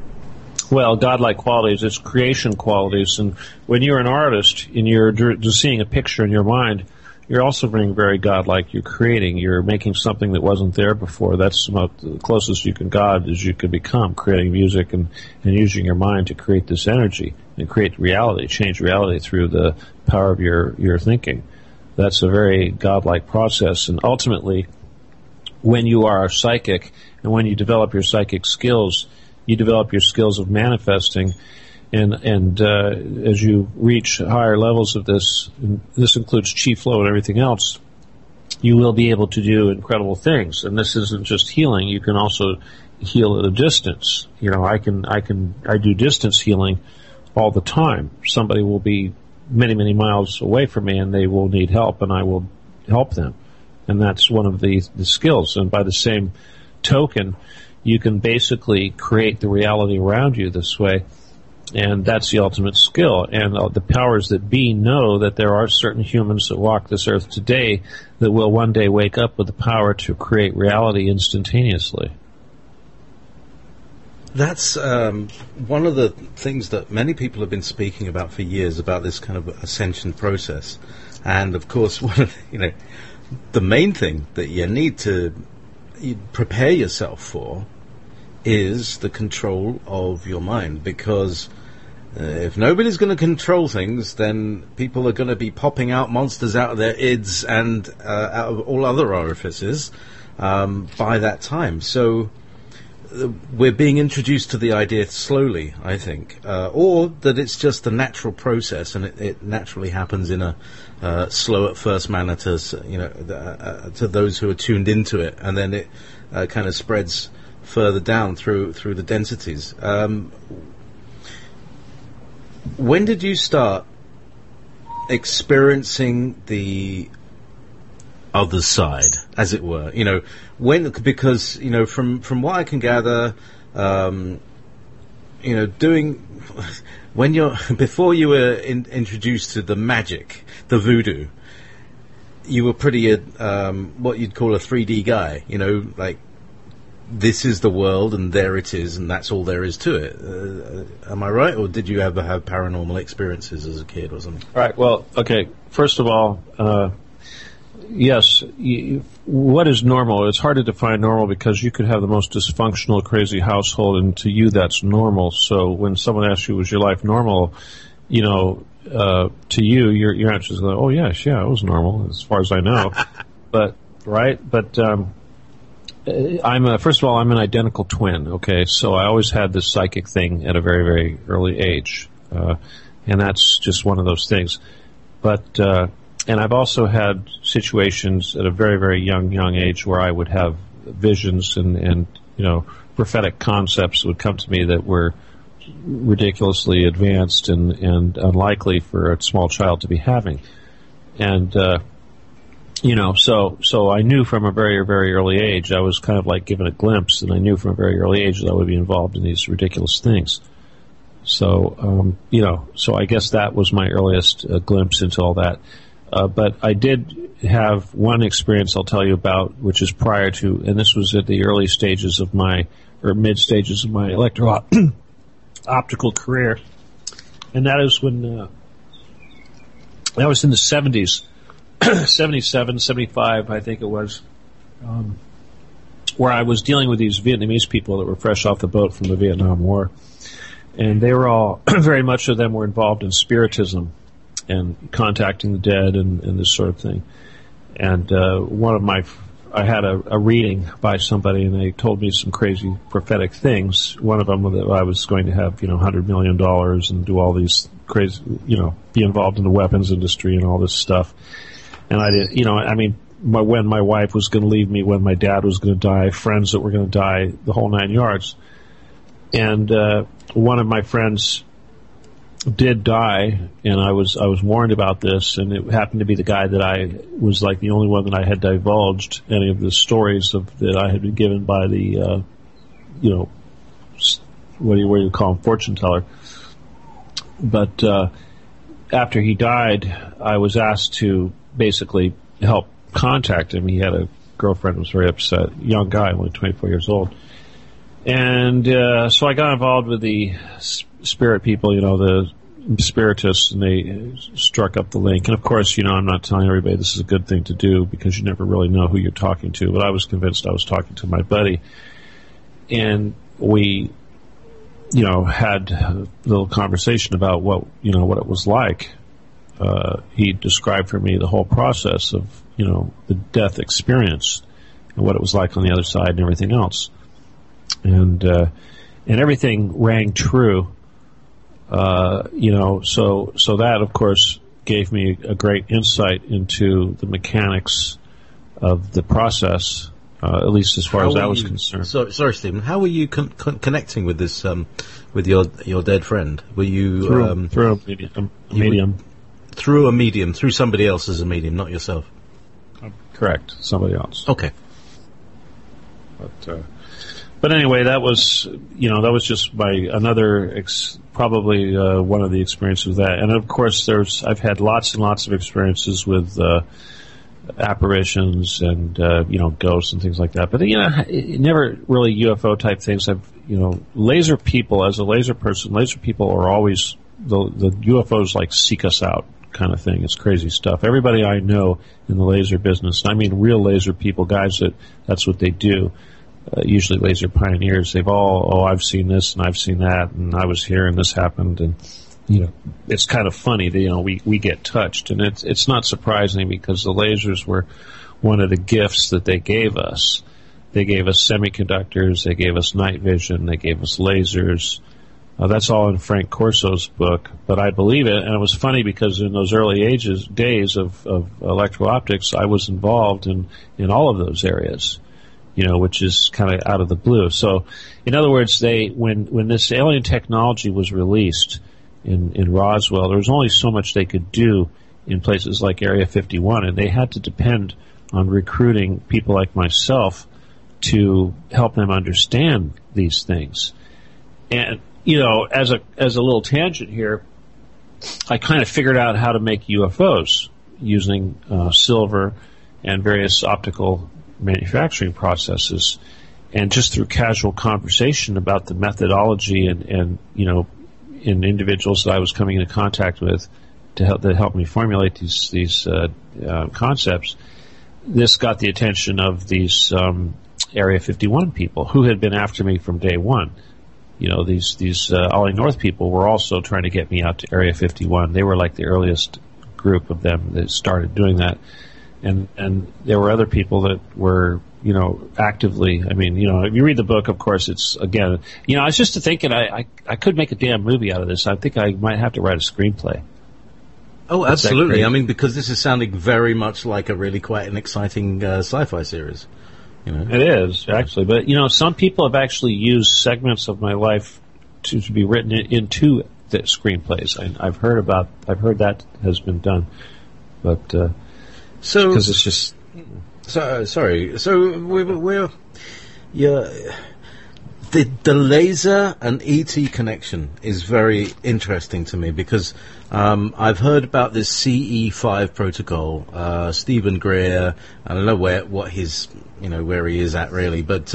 Well, godlike qualities, it's creation qualities. And when you're an artist and you're just seeing a picture in your mind, you're also being very godlike. You're creating. You're making something that wasn't there before. That's about the closest you can God as you can become, creating music and using your mind to create this energy and create reality, change reality through the power of your thinking. That's a very godlike process. And ultimately, when you are psychic and when you develop your psychic skills, you develop your skills of manifesting, and as you reach higher levels of this, and this includes chi flow and everything else, you will be able to do incredible things. And this isn't just healing; you can also heal at a distance. You know, I do distance healing all the time. Somebody will be many, many miles away from me, and they will need help, and I will help them. And that's one of the skills. And by the same token, you can basically create the reality around you this way, and that's the ultimate skill. And the powers that be know that there are certain humans that walk this earth today that will one day wake up with the power to create reality instantaneously. That's one of the things that many people have been speaking about for years, about this kind of ascension process. And of course, one of the main thing that you need to prepare yourself for is the control of your mind, because if nobody's going to control things, then people are going to be popping out monsters out of their ids and out of all other orifices by that time. So we're being introduced to the idea slowly, I think, or that it's just a natural process and it naturally happens in a slow at first manner to those who are tuned into it, and then it kind of spreads further down through the densities. When did you start experiencing the other side, as it were? Because from what I can gather, when before you were introduced to the magic, the voodoo, you were pretty what you'd call a 3D guy. Like, this is the world and there it is and that's all there is to it. Am I right? Or did you ever have paranormal experiences as a kid or something? All right. Well, okay. First of all, yes. What is normal? It's hard to define normal because you could have the most dysfunctional, crazy household, and to you that's normal. So when someone asks you, was your life normal, to you, your answer is, oh yes, yeah, it was normal as far as I know. But first of all, I'm an identical twin. Okay, so I always had this psychic thing at a very, very early age, and that's just one of those things. But and I've also had situations at a very, very young age where I would have visions and prophetic concepts would come to me that were ridiculously advanced and unlikely for a small child to be having. And so I knew from a very, very early age, I was kind of like given a glimpse, and I knew from a very early age that I would be involved in these ridiculous things. So, so I guess that was my earliest glimpse into all that. But I did have one experience I'll tell you about, which is prior to, and this was at the early stages of mid stages of my electro-optical career. And that is when, that was in the 70s. 77, 75, I think it was, where I was dealing with these Vietnamese people that were fresh off the boat from the Vietnam War. And they were all, very much of them were involved in spiritism and contacting the dead and this sort of thing. And I had a reading by somebody, and they told me some crazy prophetic things. One of them was that I was going to have, $100 million and do all these crazy, be involved in the weapons industry and all this stuff. And I did, when my wife was going to leave me, when my dad was going to die, friends that were going to die, the whole 9 yards. And one of my friends did die, and I was warned about this, and it happened to be the guy that I was like the only one that I had divulged any of the stories that I had been given by the, what do you call him, fortune teller. But after he died, I was asked to basically help contact him. He had a girlfriend who was very upset, young guy, only 24 years old. And so I got involved with the spirit people, the spiritists, and they struck up the link. And of course, I'm not telling everybody this is a good thing to do because you never really know who you're talking to, but I was convinced I was talking to my buddy. And we, had a little conversation about what it was like. He described for me the whole process of, the death experience and what it was like on the other side and everything else. And everything rang true. So that, of course, gave me a great insight into the mechanics of the process, at least as far as I was concerned. Sorry, Stephen. How were you connecting with this, with your dead friend? Were you through a medium? Through a medium, through somebody else as a medium, not yourself. Correct, somebody else. Okay. But anyway, that was just probably one of the experiences with that. And of course, I've had lots and lots of experiences with apparitions and ghosts and things like that. But never really UFO type things. Laser people, as a laser person, laser people are always the UFOs like seek us out kind of thing. It's crazy stuff. Everybody I know in the laser business, I mean real laser people, guys that's what they do. Usually laser pioneers, they've all, I've seen this and I've seen that and I was here and this happened, and it's kind of funny that we get touched, and it's not surprising because the lasers were one of the gifts that they gave us. They gave us semiconductors, they gave us night vision, they gave us lasers. That's all in Frank Corso's book, but I believe it. And it was funny because in those early days of electro-optics, I was involved in all of those areas, which is kind of out of the blue. So, in other words, when this alien technology was released in Roswell, there was only so much they could do in places like Area 51, and they had to depend on recruiting people like myself to help them understand these things. And as a little tangent here, I kind of figured out how to make UFOs using silver and various optical manufacturing processes, and just through casual conversation about the methodology and in individuals that I was coming into contact with that helped me formulate these concepts. This got the attention of these Area 51 people who had been after me from day one. These Ollie North people were also trying to get me out to Area 51. They were like the earliest group of them that started doing that. And there were other people that were, actively, if you read the book, of course, it's, again, I was just thinking I could make a damn movie out of this. I think I might have to write a screenplay. Oh, absolutely. Because this is sounding very much like a really quite an exciting sci-fi series. It is, actually. But, some people have actually used segments of my life to be written into the screenplays. I've heard that has been done. But, so, because it's just... sorry. So, we're the laser and ET connection is very interesting to me because I've heard about this CE5 protocol. Stephen Greer, I don't know where he is at really, but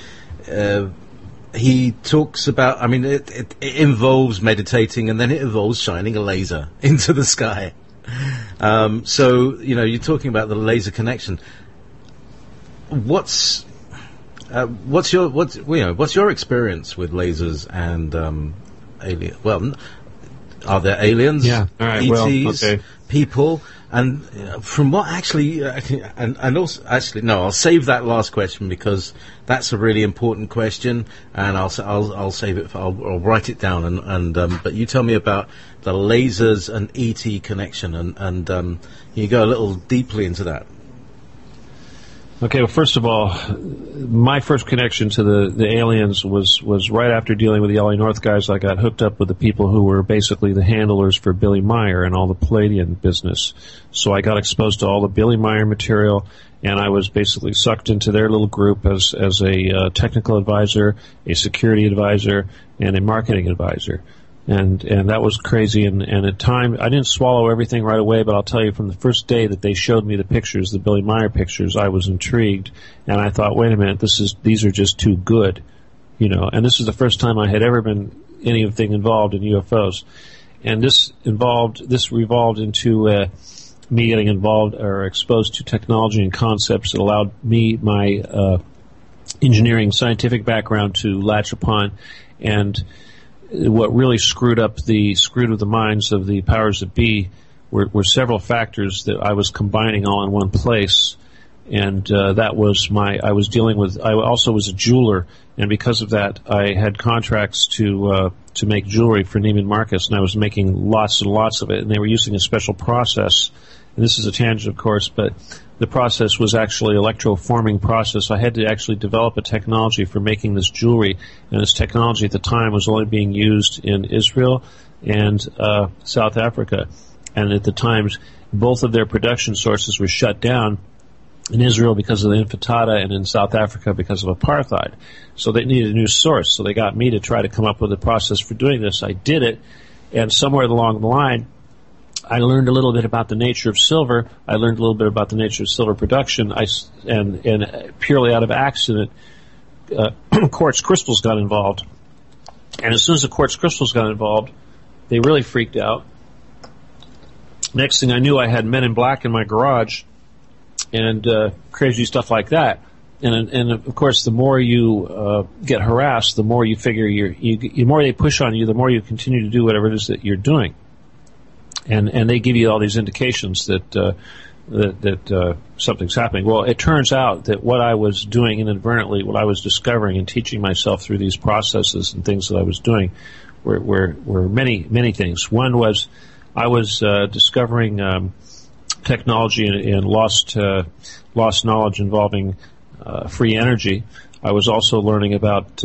he talks about. It involves meditating, and then it involves shining a laser into the sky. So, you're talking about the laser connection. What's your experience with lasers and alien? Well, are there aliens? Yeah. All right. ETs, Well, okay. people, and from what actually, and also actually, no, I'll save that last question because that's a really important question, and I'll save it. I'll write it down, and but you tell me about the lasers and ET connection, and you go a little deeply into that. Okay, well, first of all, my first connection to the aliens was right after dealing with the LA North guys. I got hooked up with the people who were basically the handlers for Billy Meyer and all the Palladian business. So I got exposed to all the Billy Meyer material, and I was basically sucked into their little group as a technical advisor, a security advisor, and a marketing advisor. And that was crazy, and at time, I didn't swallow everything right away, but I'll tell you from the first day that they showed me the pictures, the Billy Meyer pictures, I was intrigued, and I thought, wait a minute, these are just too good, and this is the first time I had ever been anything involved in UFOs. And this revolved into me getting involved or exposed to technology and concepts that allowed me, my engineering scientific background to latch upon. And what really screwed with the minds of the powers that be were several factors that I was combining all in one place. And that was I also was a jeweler, and because of that, I had contracts to make jewelry for Neiman Marcus, and I was making lots and lots of it, and they were using a special process. And this is a tangent, of course, but the process was actually electroforming process. I had to actually develop a technology for making this jewelry, and this technology at the time was only being used in Israel and South Africa. And at the times, both of their production sources were shut down in Israel because of the Intifada and in South Africa because of apartheid. So they needed a new source. So they got me to try to come up with a process for doing this. I did it, and somewhere along the line, I learned a little bit about the nature of silver. I learned a little bit about the nature of silver production. And purely out of accident, quartz crystals got involved. And as soon as the quartz crystals got involved, they really freaked out. Next thing I knew, I had Men in Black in my garage and crazy stuff like that. And of course, the more you get harassed, the more you figure the more they push on you, the more you continue to do whatever it is that you're doing. And they give you all these indications that something's happening. Well, it turns out that what I was doing inadvertently, what I was discovering and teaching myself through these processes and things that I was doing were many, many things. One was I was discovering technology and lost knowledge involving free energy. I was also learning about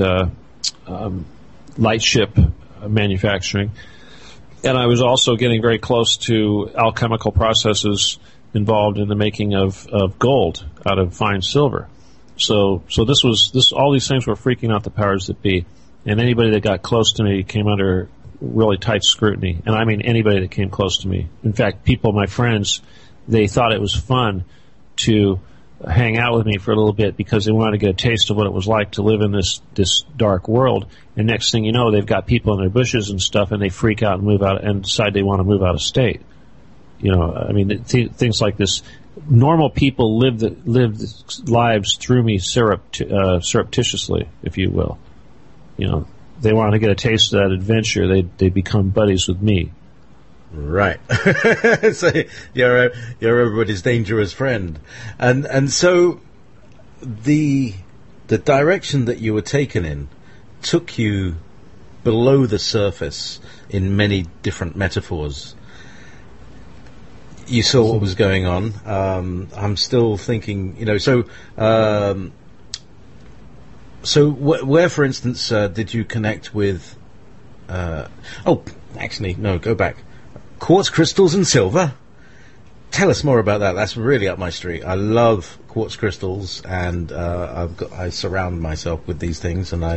light ship manufacturing. And I was also getting very close to alchemical processes involved in the making of gold out of fine silver. So all these things were freaking out the powers that be. And anybody that got close to me came under really tight scrutiny. And I mean anybody that came close to me. In fact, my friends, they thought it was fun to hang out with me for a little bit because they wanted to get a taste of what it was like to live in this dark world. And next thing you know, they've got people in their bushes and stuff, and they freak out and move out and decide they want to move out of state. I mean, things like this. Normal people live lives through me surreptitiously, if you will. They want to get a taste of that adventure. They become buddies with me. Right. So you're everybody's dangerous friend. And so the direction that you were taken in took you below the surface in many different metaphors. You saw what was going on. I'm still thinking, so where, for instance, did you connect with, go back. Quartz crystals and silver. Tell us more about that. That's really up my street. I love quartz crystals, and I surround myself with these things, and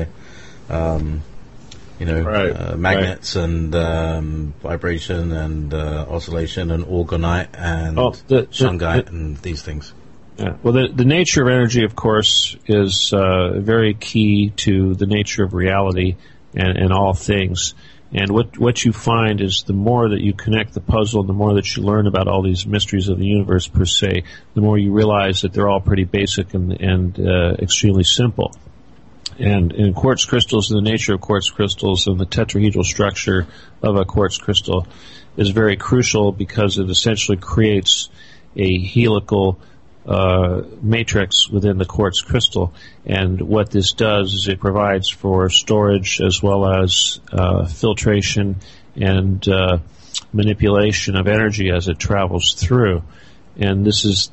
magnets and vibration and oscillation and orgonite and shungite and these things. Yeah. Well, the nature of energy, of course, is very key to the nature of reality and all things. And what you find is the more that you connect the puzzle and the more that you learn about all these mysteries of the universe per se, the more you realize that they're all pretty basic and extremely simple. And in quartz crystals, the nature of quartz crystals and the tetrahedral structure of a quartz crystal is very crucial because it essentially creates a helical matrix within the quartz crystal. And what this does is it provides for storage as well as filtration and manipulation of energy as it travels through. And this is,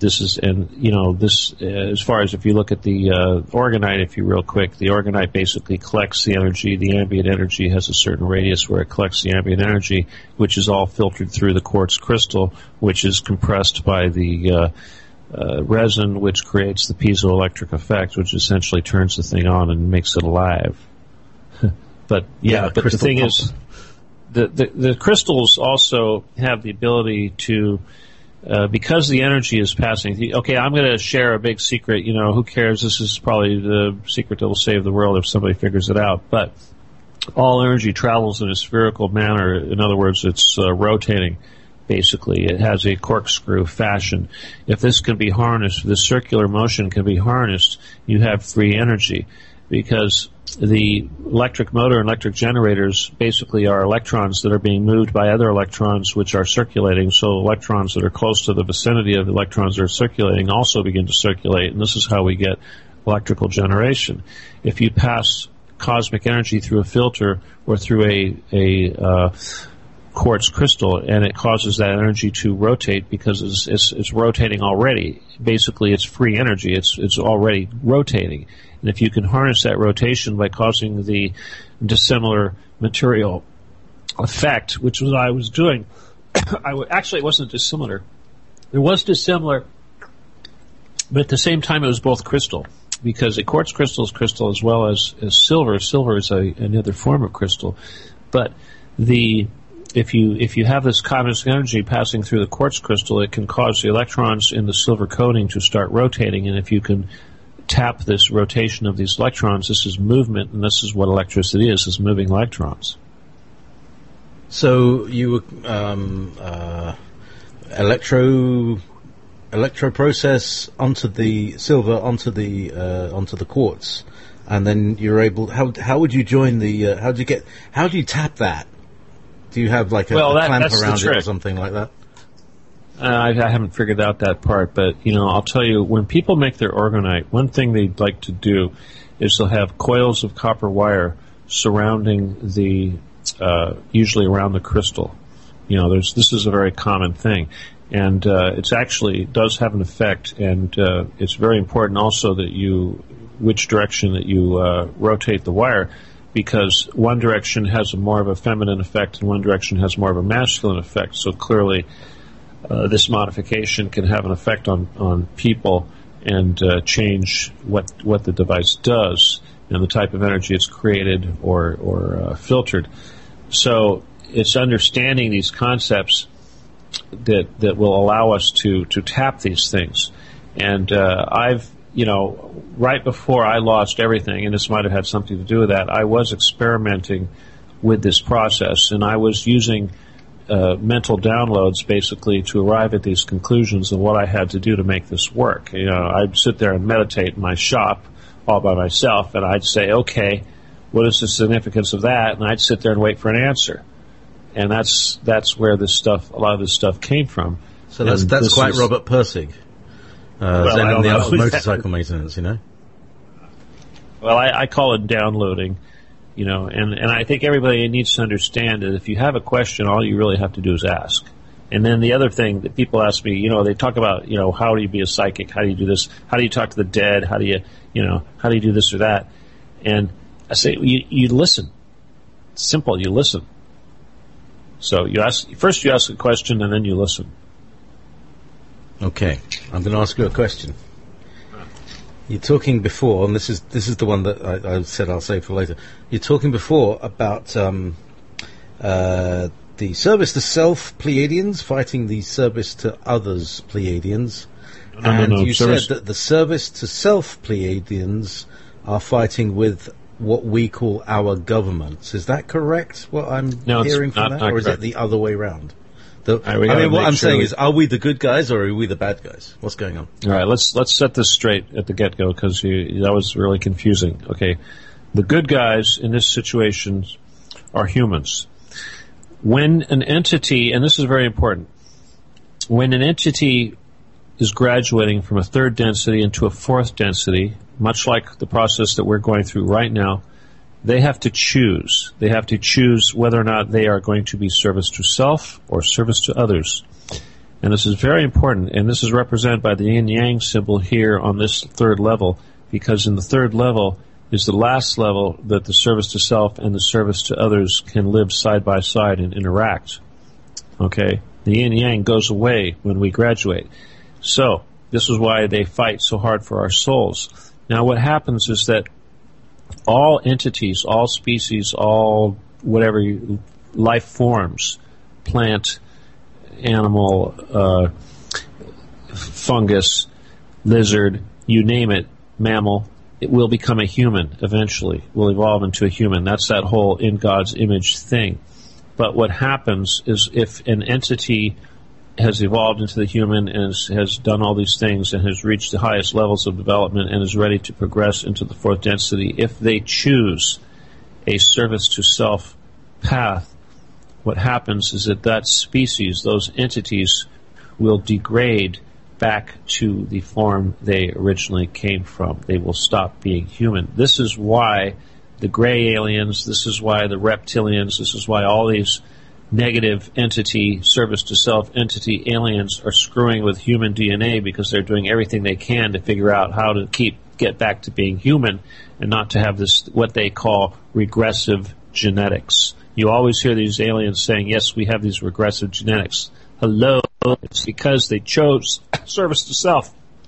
as far as if you look at the orgonite, if you real quick, the orgonite basically collects the energy. The ambient energy has a certain radius where it collects the ambient energy, which is all filtered through the quartz crystal, which is compressed by the resin, which creates the piezoelectric effect, which essentially turns the thing on and makes it alive. But the thing is, the crystals also have the ability to, because the energy is passing. Okay, I'm going to share a big secret. Who cares? This is probably the secret that will save the world if somebody figures it out. But all energy travels in a spherical manner. In other words, it's rotating. Basically, it has a corkscrew fashion. If this can be harnessed, this circular motion can be harnessed, you have free energy, because the electric motor and electric generators basically are electrons that are being moved by other electrons which are circulating. So electrons that are close to the vicinity of the electrons that are circulating also begin to circulate, and this is how we get electrical generation. If you pass cosmic energy through a filter or through a quartz crystal, and it causes that energy to rotate because it's rotating already. Basically, it's free energy. It's already rotating. And if you can harness that rotation by causing the dissimilar material effect, which was what I was doing, actually it wasn't dissimilar. It was dissimilar, but at the same time it was both crystal, because a quartz crystal is crystal as well as silver. Silver is another form of crystal, but if you have this cosmic energy passing through the quartz crystal, it can cause the electrons in the silver coating to start rotating, and if you can tap this rotation of these electrons, this is movement, and this is what electricity is moving electrons. So you electro process onto the silver onto the quartz, and then you're able. How would you join the? How do you tap that? Do you have like a clamp around it or something like that? I haven't figured out that part, but I'll tell you, when people make their orgonite, one thing they'd like to do is they'll have coils of copper wire surrounding usually around the crystal. This is a very common thing, and it's actually does have an effect, and it's very important also that which direction that you rotate the wire, because one direction has more of a feminine effect and one direction has more of a masculine effect. So clearly, this modification can have an effect on people and change what the device does and the type of energy it's created or filtered. So it's understanding these concepts that will allow us to tap these things. And I've right before I lost everything, and this might have had something to do with that, I was experimenting with this process, and I was using mental downloads basically to arrive at these conclusions of what I had to do to make this work. I'd sit there and meditate in my shop all by myself, and I'd say, okay, what is the significance of that? And I'd sit there and wait for an answer. And that's where a lot of this stuff came from. So that's quite Robert Pirsig. Zen in the art of motorcycle maintenance, Well, I call it downloading, and I think everybody needs to understand that if you have a question, all you really have to do is ask. And then the other thing that people ask me, they talk about, how do you be a psychic? How do you do this? How do you talk to the dead? How do you do this or that? And I say, you listen. It's simple, you listen. So you ask a question and then you listen. Okay, I'm going to ask you a question. You're talking before, and this is the one that I said I'll save for later. You're talking before about the service to self Pleiadians fighting the service to others Pleiadians, and you said that the service to self Pleiadians are fighting with what we call our governments. Is that correct? What I'm hearing from that, or is it the other way round? What I'm saying is, are we the good guys or are we the bad guys? What's going on? All right, let's set this straight at the get-go because that was really confusing. Okay, the good guys in this situation are humans. When an entity, and this is very important, when an entity is graduating from a third density into a fourth density, much like the process that we're going through right now, they have to choose. They have to choose whether or not they are going to be service to self or service to others. And this is very important, and this is represented by the yin-yang symbol here on this third level, because in the third level is the last level that the service to self and the service to others can live side by side and interact. Okay? The yin-yang goes away when we graduate. So, this is why they fight so hard for our souls. Now what happens is that all entities, all species, all whatever life forms, plant, animal, fungus, lizard, you name it, mammal, it will become a human eventually, will evolve into a human. That's that whole in God's image thing. But what happens is if an entity has evolved into the human and has done all these things and has reached the highest levels of development and is ready to progress into the fourth density, if they choose a service to self path, what happens is that species, those entities, will degrade back to the form they originally came from. They will stop being human. This is why the gray aliens, this is why the reptilians, this is why all these negative entity, service to self entity aliens are screwing with human DNA, because they're doing everything they can to figure out how to get back to being human and not to have this, what they call regressive genetics. You always hear these aliens saying, yes, we have these regressive genetics. Hello, it's because they chose service to self.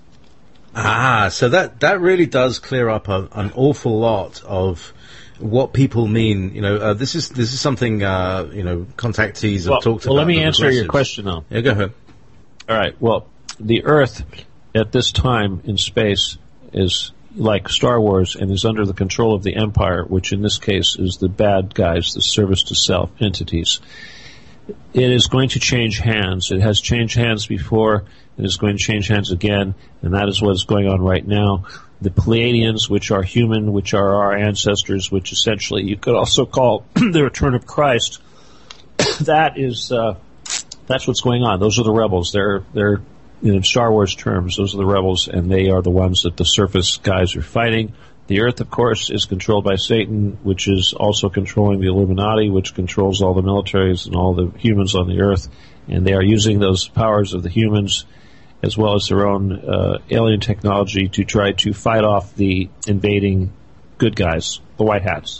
So that really does clear up an awful lot of what people mean. This is something contactees have talked about. Well, let me answer your question now. Yeah, go ahead. All right. Well, the Earth at this time in space is like Star Wars and is under the control of the Empire, which in this case is the bad guys, the service to self entities. It is going to change hands. It has changed hands before. It is going to change hands again, and that is what is going on right now. The Pleiadians, which are human, which are our ancestors, which essentially you could also call the return of Christ, that's what's going on. Those are the rebels. They're in Star Wars terms, those are the rebels, and they are the ones that the surface guys are fighting. The Earth, of course, is controlled by Satan, which is also controlling the Illuminati, which controls all the militaries and all the humans on the Earth, and they are using those powers of the humans as well as their own alien technology to try to fight off the invading good guys, the White Hats.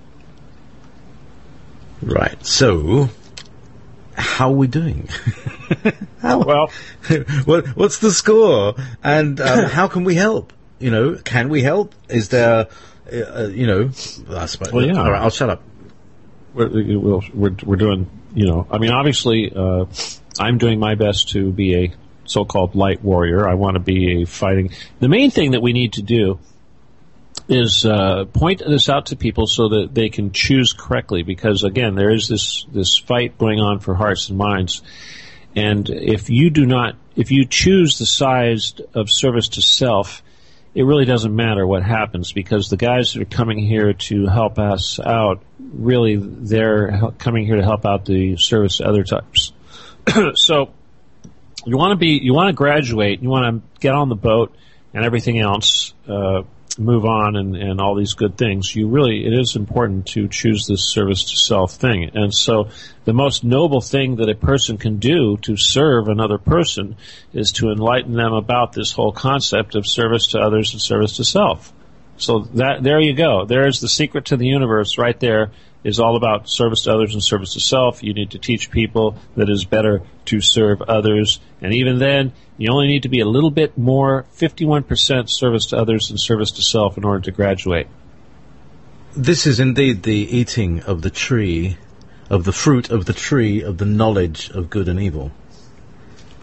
Right. So, how are we doing? What's the score? And how can we help? Can we help? Is there, I suppose. Well, yeah. All right, I'll shut up. We're doing, obviously, I'm doing my best to be a so-called light warrior. I want to be a fighting. The main thing that we need to do is point this out to people so that they can choose correctly, because again, there is this fight going on for hearts and minds. And if you choose the size of service to self, it really doesn't matter what happens, because the guys that are coming here to help us out, really, they're coming here to help out the service to other types. So, you want to graduate, you want to get on the boat and everything else, move on and all these good things. It is important to choose this service to self thing. And so the most noble thing that a person can do to serve another person is to enlighten them about this whole concept of service to others and service to self. So there you go. There's the secret to the universe right there. Is all about service to others and service to self. You need to teach people that it is better to serve others. And even then, you only need to be a little bit more, 51% service to others and service to self in order to graduate. This is indeed the eating of the tree, of the fruit of the tree of the knowledge of good and evil.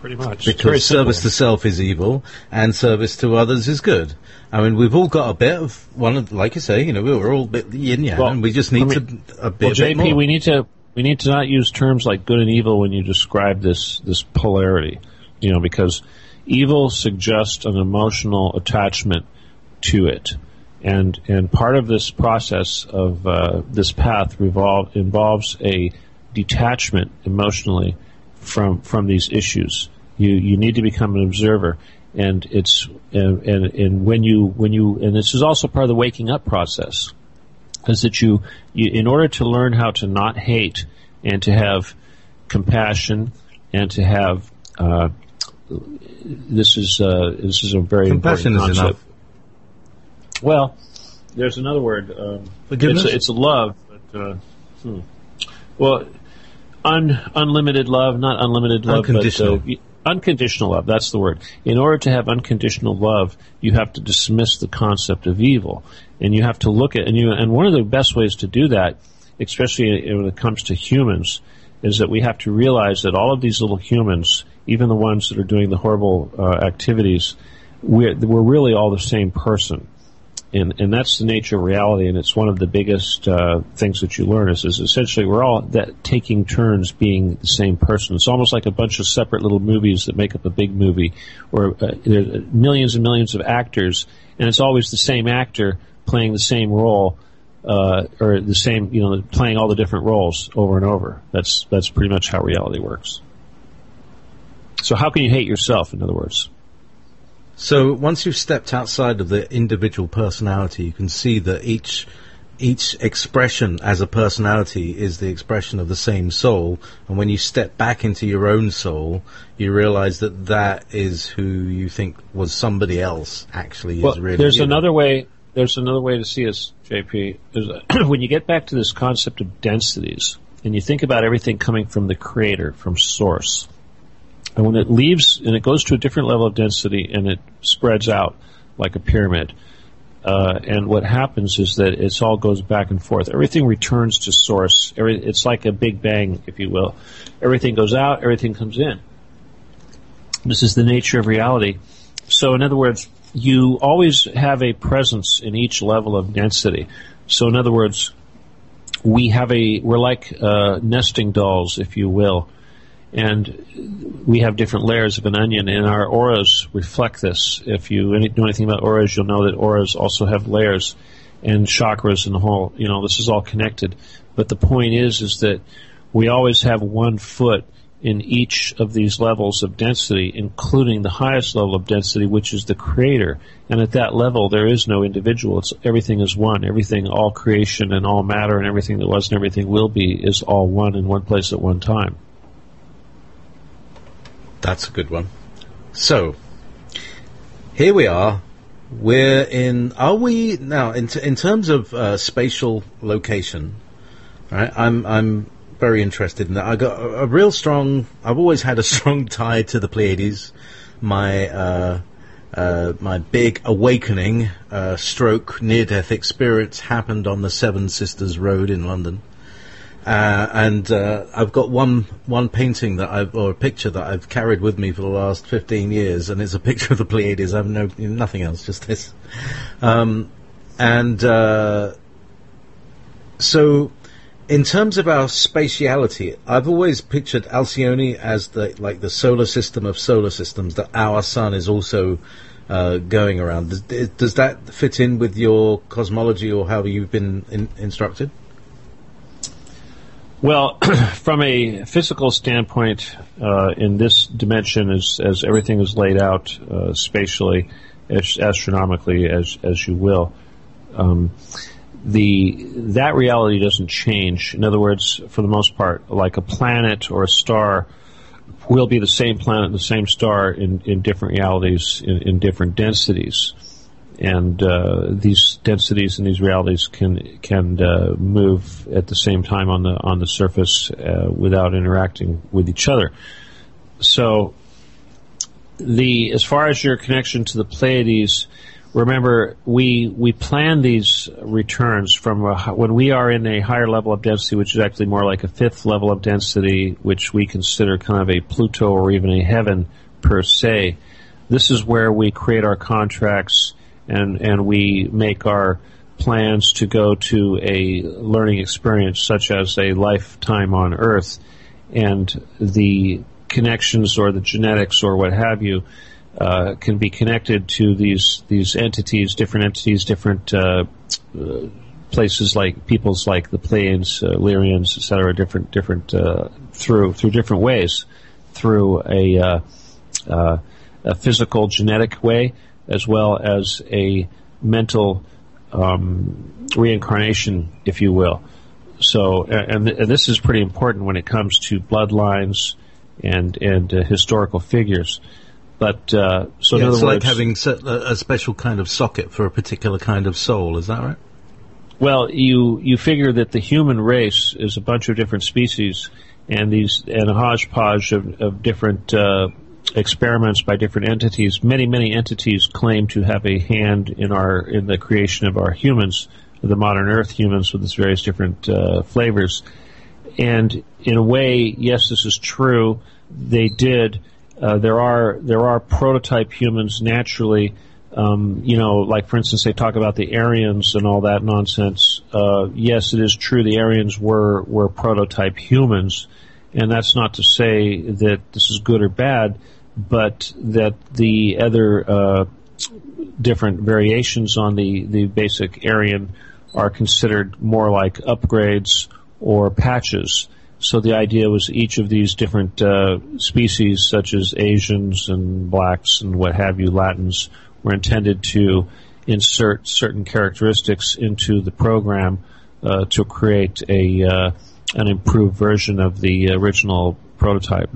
pretty much. Because service to self is evil, and service to others is good. I mean, we've all got a bit of like you say, we're all a bit yin-yang, and we just need a bit JP, more. we need to not use terms like good and evil when you describe this polarity, because evil suggests an emotional attachment to it. And part of this process of this path involves a detachment emotionally from these issues. You need to become an observer, and when you and this is also part of the waking up process, is that you in order to learn how to not hate and to have compassion and to have this is a very compassion important concept. Is enough. Well, there's another word. Forgiveness? It's love. But, well, unlimited love, not unlimited love, unconditional. but unconditional love. That's the word. In order to have unconditional love, you have to dismiss the concept of evil, and you have to look at and one of the best ways to do that, especially when it comes to humans, is that we have to realize that all of these little humans, even the ones that are doing the horrible activities, we're really all the same person. And that's the nature of reality, and it's one of the biggest things that you learn is essentially we're all taking turns being the same person. It's almost like a bunch of separate little movies that make up a big movie, or there's millions and millions of actors, and it's always the same actor playing the same role, or the same, playing all the different roles over and over. That's pretty much how reality works. So how can you hate yourself, in other words? So once you've stepped outside of the individual personality, you can see that each expression as a personality is the expression of the same soul. And when you step back into your own soul, you realize that is who you think was somebody else actually is really. There's another way to see this, JP. When you get back to this concept of densities, and you think about everything coming from the creator, from source. And when it leaves, and it goes to a different level of density, and it spreads out like a pyramid, and what happens is that it all goes back and forth. Everything returns to source. It's like a big bang, if you will. Everything goes out, everything comes in. This is the nature of reality. So in other words, you always have a presence in each level of density. So in other words, we're like nesting dolls, if you will. And we have different layers of an onion, and our auras reflect this. If you know anything about auras, you'll know that auras also have layers and chakras and the whole, this is all connected. But the point is that we always have one foot in each of these levels of density, including the highest level of density, which is the creator. And at that level, there is no individual. Everything is one. Everything, all creation and all matter and everything that was and everything will be is all one in one place at one time. That's a good one. So, here we are. Are we now, in terms of spatial location, right? I'm very interested in that. I got I've always had a strong tie to the Pleiades. My big awakening, stroke, near-death experience happened on the Seven Sisters Road in London. And I've got one painting or a picture that I've carried with me for the last 15 years, and it's a picture of the Pleiades. I have nothing else, just this. So, in terms of our spatiality, I've always pictured Alcyone as the solar system of solar systems, that our sun is also going around. Does that fit in with your cosmology, or how you've been instructed? Well, from a physical standpoint, in this dimension, as everything is laid out spatially, astronomically, as you will, that reality doesn't change. In other words, for the most part, like a planet or a star will be the same planet and the same star in different realities, in different densities. And these densities and these realities can move at the same time on the surface without interacting with each other. So, as far as your connection to the Pleiades, remember, we plan these returns from when we are in a higher level of density, which is actually more like a fifth level of density, which we consider kind of a Pluto or even a heaven per se. This is where we create our contracts and we make our plans to go to a learning experience such as a lifetime on Earth, and the connections or the genetics or what have you can be connected to these entities, different places like peoples like the Pleiadians, Lyrians, etc. Different through different ways, through a physical genetic way as well as a mental reincarnation, if you will. So, and this is pretty important when it comes to bloodlines and historical figures. But so in other it's words, like having a special kind of socket for a particular kind of soul. Is that right? Well, you figure that the human race is a bunch of different species, and a hodgepodge of different experiments by different entities. Many entities claim to have a hand in the creation of our humans, the modern Earth humans, with its various different flavors. And in a way, yes, this is true. They did. There are prototype humans naturally. Like for instance, they talk about the Aryans and all that nonsense. Yes, it is true. The Aryans were prototype humans, and that's not to say that this is good or bad, but that the other different variations on the basic Aryan are considered more like upgrades or patches. So the idea was each of these different species, such as Asians and blacks and what have you, Latins, were intended to insert certain characteristics into the program to create an improved version of the original prototype.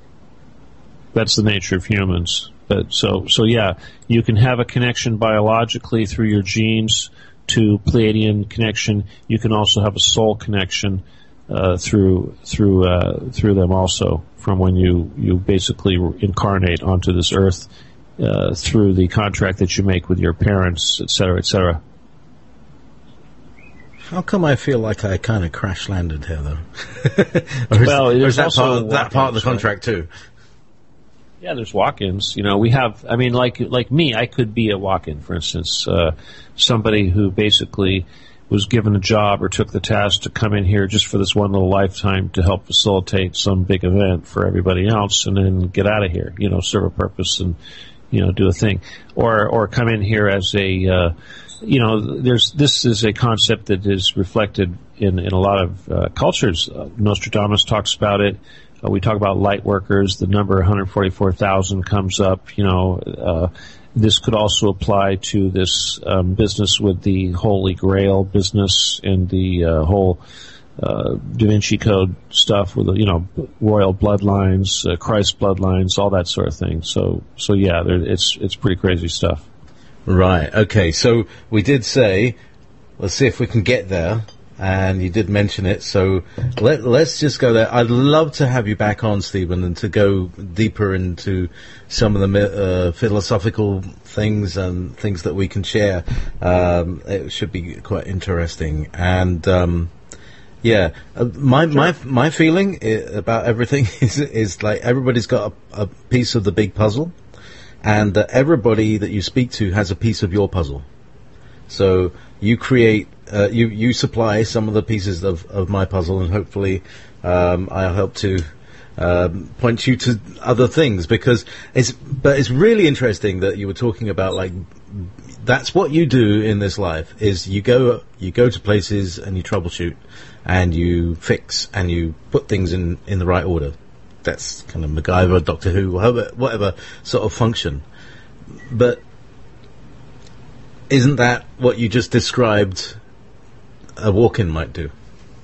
That's the nature of humans. But so yeah, you can have a connection biologically through your genes to Pleiadian connection. You can also have a soul connection through them also, from when you basically incarnate onto this earth through the contract that you make with your parents, etc., etc. How come I feel like I kind of crash landed here, though? Well, or is that also part of the contract too? Yeah, there's walk-ins. We have. I mean, like me, I could be a walk-in. For instance, somebody who basically was given a job or took the task to come in here just for this one little lifetime to help facilitate some big event for everybody else, and then get out of here. Serve a purpose and do a thing, or come in here as a. This is a concept that is reflected in a lot of cultures. Nostradamus talks about it. We talk about light workers. The number 144,000 comes up. This could also apply to this business with the Holy Grail business and the whole Da Vinci Code stuff with royal bloodlines, Christ bloodlines, all that sort of thing. So yeah, it's pretty crazy stuff. Right. Okay. So we did say, let's see if we can get there. And you did mention it, so let's just go there. I'd love to have you back on, Stephen, and to go deeper into some of the philosophical things and things that we can share. It should be quite interesting. And my feeling about everything is like everybody's got a piece of the big puzzle, and that everybody that you speak to has a piece of your puzzle. So you create, you supply some of the pieces of my puzzle, and hopefully I'll help to point you to other things, because it's really interesting that you were talking about, like, that's what you do in this life, is you go to places and you troubleshoot and you fix and you put things in the right order. That's kind of MacGyver, Doctor Who, whatever sort of function. But isn't that what you just described a walk-in might do?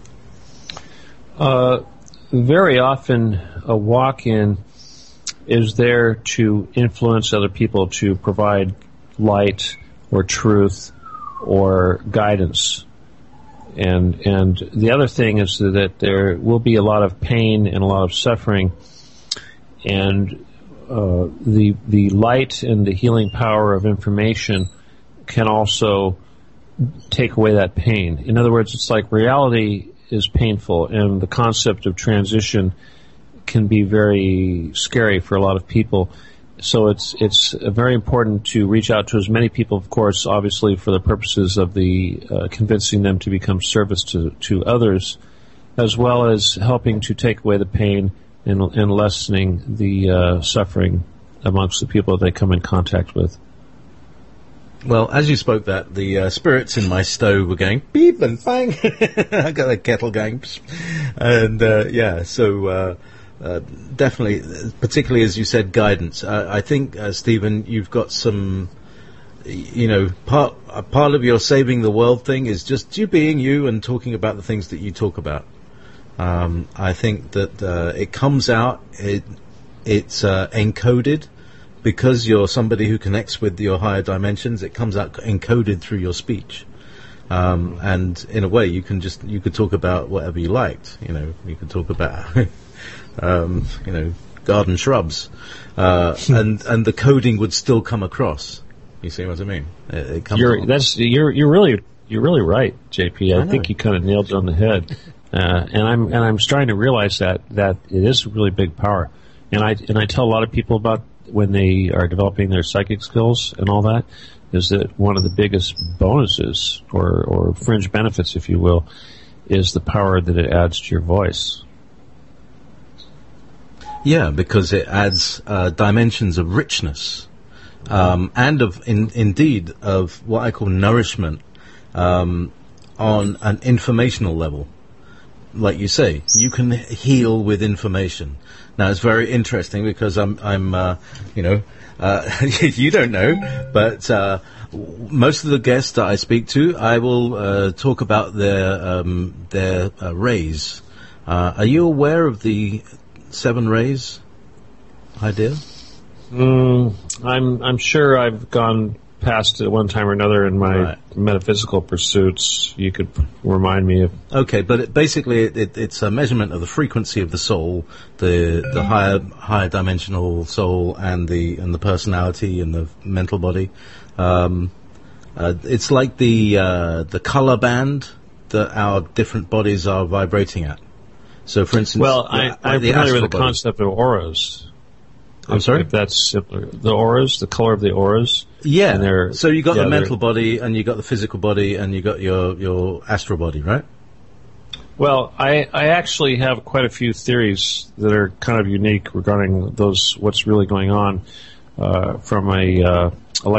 Very often a walk-in is there to influence other people, to provide light or truth or guidance. And the other thing is that there will be a lot of pain and a lot of suffering, and the light and the healing power of information can also take away that pain. In other words, it's like reality is painful, and the concept of transition can be very scary for a lot of people. So it's very important to reach out to as many people, of course, obviously for the purposes of the convincing them to become service to others, as well as helping to take away the pain and lessening the suffering amongst the people that they come in contact with. Well, as you spoke that, the spirits in my stove were going beep and bang. I got a kettle going. And, definitely, particularly as you said, guidance. I think, Stephen, you've got some, part of your saving the world thing is just you being you and talking about the things that you talk about. I think that it comes out, it's encoded. Because you're somebody who connects with your higher dimensions, it comes out encoded through your speech. And in a way, you could talk about whatever you liked. You could talk about, garden shrubs, and the coding would still come across. You see what I mean? It comes. You're really right, JP. I think you kind of nailed it on the head. And I'm starting to realize that it is a really big power. And I tell a lot of people about when they are developing their psychic skills and all that, is that one of the biggest bonuses or fringe benefits, if you will, is the power that it adds to your voice. Yeah, because it adds dimensions of richness and indeed of what I call nourishment on an informational level. Like you say, you can heal with information. Now it's very interesting because I'm you don't know, but most of the guests that I speak to, I will talk about their rays. Are you aware of the 7 rays idea? I'm sure I've gone past it one time or another in my metaphysical pursuits. You could remind me of. Okay, but it's a measurement of the frequency of the soul, the higher dimensional soul, and the personality and the mental body. It's like the color band that our different bodies are vibrating at. So, for instance, I'm familiar with the concept of auras. I'm sorry? If that's simpler. The auras, the color of the auras. Yeah. So you got the mental body, and you got the physical body, and you got your astral body, right? Well, I actually have quite a few theories that are kind of unique regarding what's really going on from a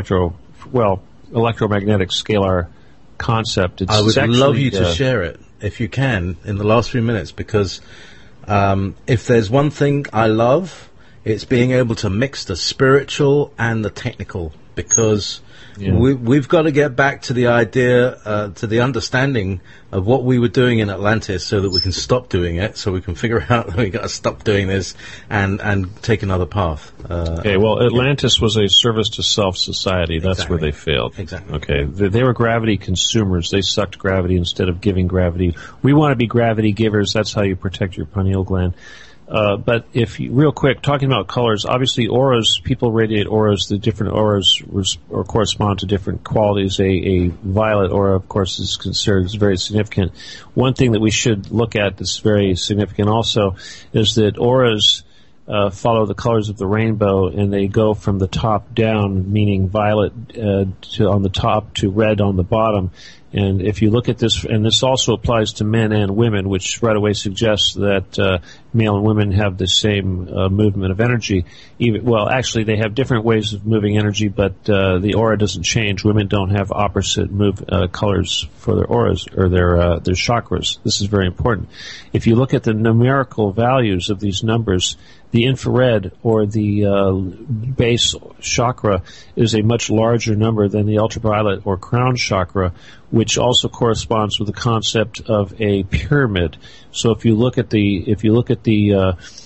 electromagnetic scalar concept. I would love you to share it, if you can, in the last few minutes, because if there's one thing I love, it's being able to mix the spiritual and the technical, because we've got to get back to the idea, to the understanding of what we were doing in Atlantis, so that we can stop doing it, so we can figure out that we got to stop doing this and take another path. Atlantis was a service to self society. That's exactly. Where they failed. Exactly. Okay, they were gravity consumers. They sucked gravity instead of giving gravity. We want to be gravity givers. That's how you protect your pineal gland. But real quick, talking about colors, obviously auras, people radiate auras. The different auras correspond to different qualities. A violet aura, of course, is considered very significant. One thing that we should look at that's very significant also is that auras follow the colors of the rainbow, and they go from the top down, meaning violet on the top to red on the bottom. And if you look at this, and this also applies to men and women, which right away suggests that male and women have the same movement of energy. Actually, they have different ways of moving energy, but the aura doesn't change. Women don't have opposite colors for their auras or their chakras. This is very important. If you look at the numerical values of these numbers, the infrared or the base chakra is a much larger number than the ultraviolet or crown chakra, which also corresponds with the concept of a pyramid. So if you look at the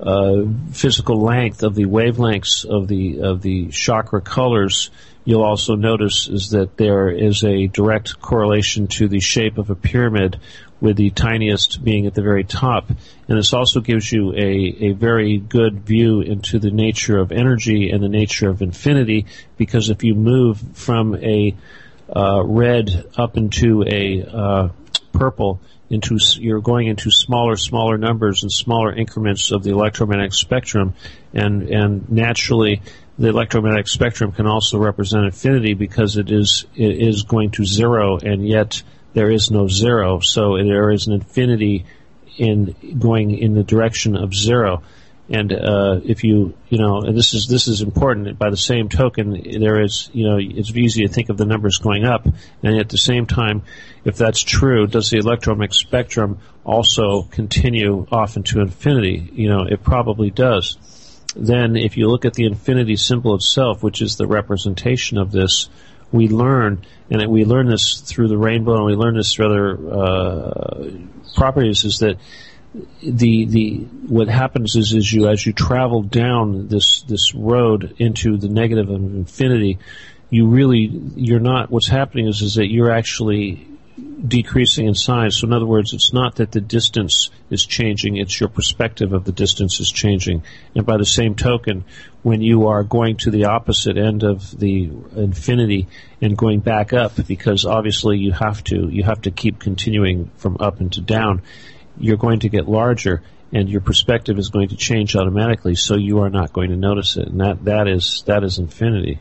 physical length of the wavelengths of the chakra colors, you'll also notice is that there is a direct correlation to the shape of a pyramid, with the tiniest being at the very top. And this also gives you a very good view into the nature of energy and the nature of infinity, because if you move from a red up into a purple, you're going into smaller numbers and smaller increments of the electromagnetic spectrum, and naturally the electromagnetic spectrum can also represent infinity, because it is going to zero, and yet there is no zero. So there is an infinity in going in the direction of zero. And if and this is important. By the same token, there is, it's easy to think of the numbers going up, and at the same time, if that's true, does the electromagnetic spectrum also continue off into infinity? It probably does. Then, if you look at the infinity symbol itself, which is the representation of this, we learn, and we learn this through the rainbow, and we learn this through other properties, is that what happens is as you travel down this road into the negative of infinity, what's happening is that you're actually decreasing in size. So in other words, it's not that the distance is changing, it's your perspective of the distance is changing. And by the same token, when you are going to the opposite end of the infinity and going back up, because obviously you have to keep continuing from up into down, you're going to get larger, and your perspective is going to change automatically, so you are not going to notice it. And that is infinity.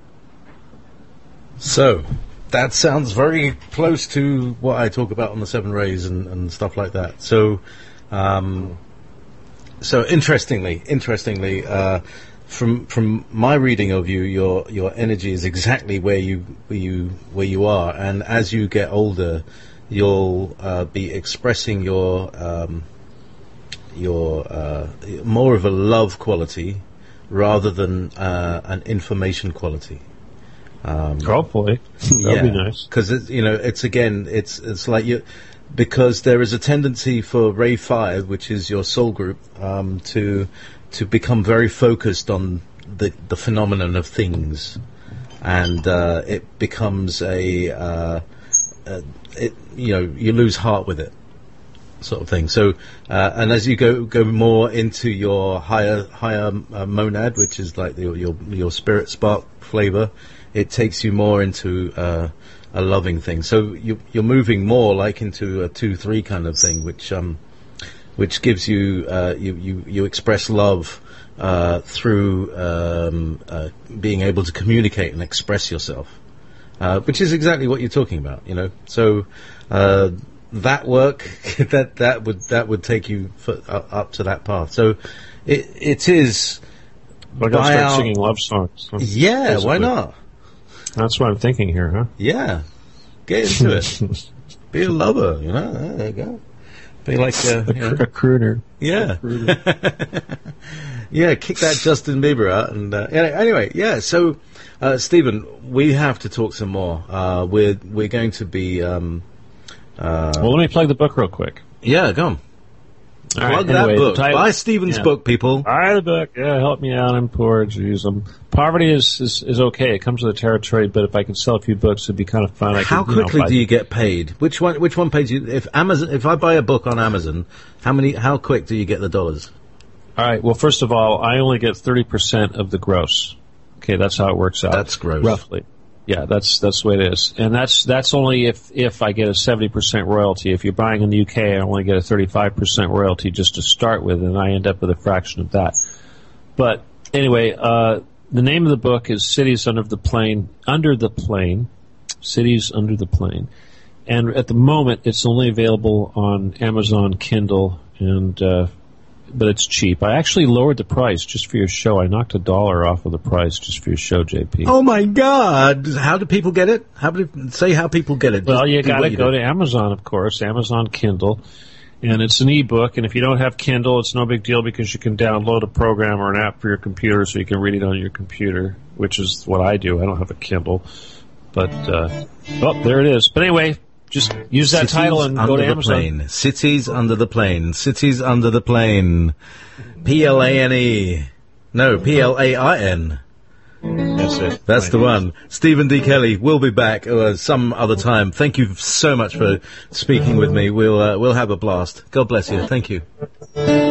So that sounds very close to what I talk about on the Seven Rays and stuff like that. So, interestingly, from my reading of you, your energy is exactly where you are, and as you get older, you'll be expressing your more of a love quality rather than an information quality. Hopefully, that'd be nice. Because it's like because there is a tendency for Ray 5, which is your soul group, to become very focused on the phenomenon of things, and it becomes you lose heart with it, sort of thing. So, and as you go more into your higher monad, which is like your spirit spark flavor, it takes you more into a loving thing. So you're moving more like into a 2-3 kind of thing, which gives you you express love through being able to communicate and express yourself, which is exactly what you're talking about. So that work that would take you up to that path. So it is. But I gotta start singing love songs. Yeah, basically. Why not? That's what I'm thinking here, huh? Yeah, get into it. Be a lover, There you go. Be like a crooner. Yeah. Yeah, kick that Justin Bieber out. And anyway, yeah. So, Stephen, we have to talk some more. We're going to be. Well, let me plug the book real quick. Yeah, go on. Plug that book. Buy Stephen's book, people. Buy the book. Yeah, help me out. I'm poor. Jeez, poverty is okay. It comes with the territory. But if I could sell a few books, it'd be kind of fun. How quickly do you get paid? Which one pays you? If I buy a book on Amazon, how quick do you get the dollars? All right. Well, first of all, I only get 30% of the gross. Okay, that's how it works out. That's gross, roughly. Yeah, that's the way it is, and that's only if I get a 70% royalty. If you're buying in the UK, I only get a 35% royalty just to start with, and I end up with a fraction of that. But anyway, the name of the book is Cities Under the Plane, Cities Under the Plane, and at the moment it's only available on Amazon Kindle, and but it's cheap. I actually lowered the price just for your show. I knocked $1 off of the price just for your show, JP. Oh my God! How do people get it? How people get it? Well, you got to go to Amazon, of course, Amazon Kindle, and it's an ebook. And if you don't have Kindle, it's no big deal because you can download a program or an app for your computer, so you can read it on your computer, which is what I do. I don't have a Kindle, but there it is. But anyway, just use that title and go to Amazon. Plane. Cities Under the Plane. Cities Under the Plane. Plane. No, Plain. That's it. That's the one. Stephen D. Kelly will be back some other time. Thank you so much for speaking with me. We'll have a blast. God bless you. Thank you.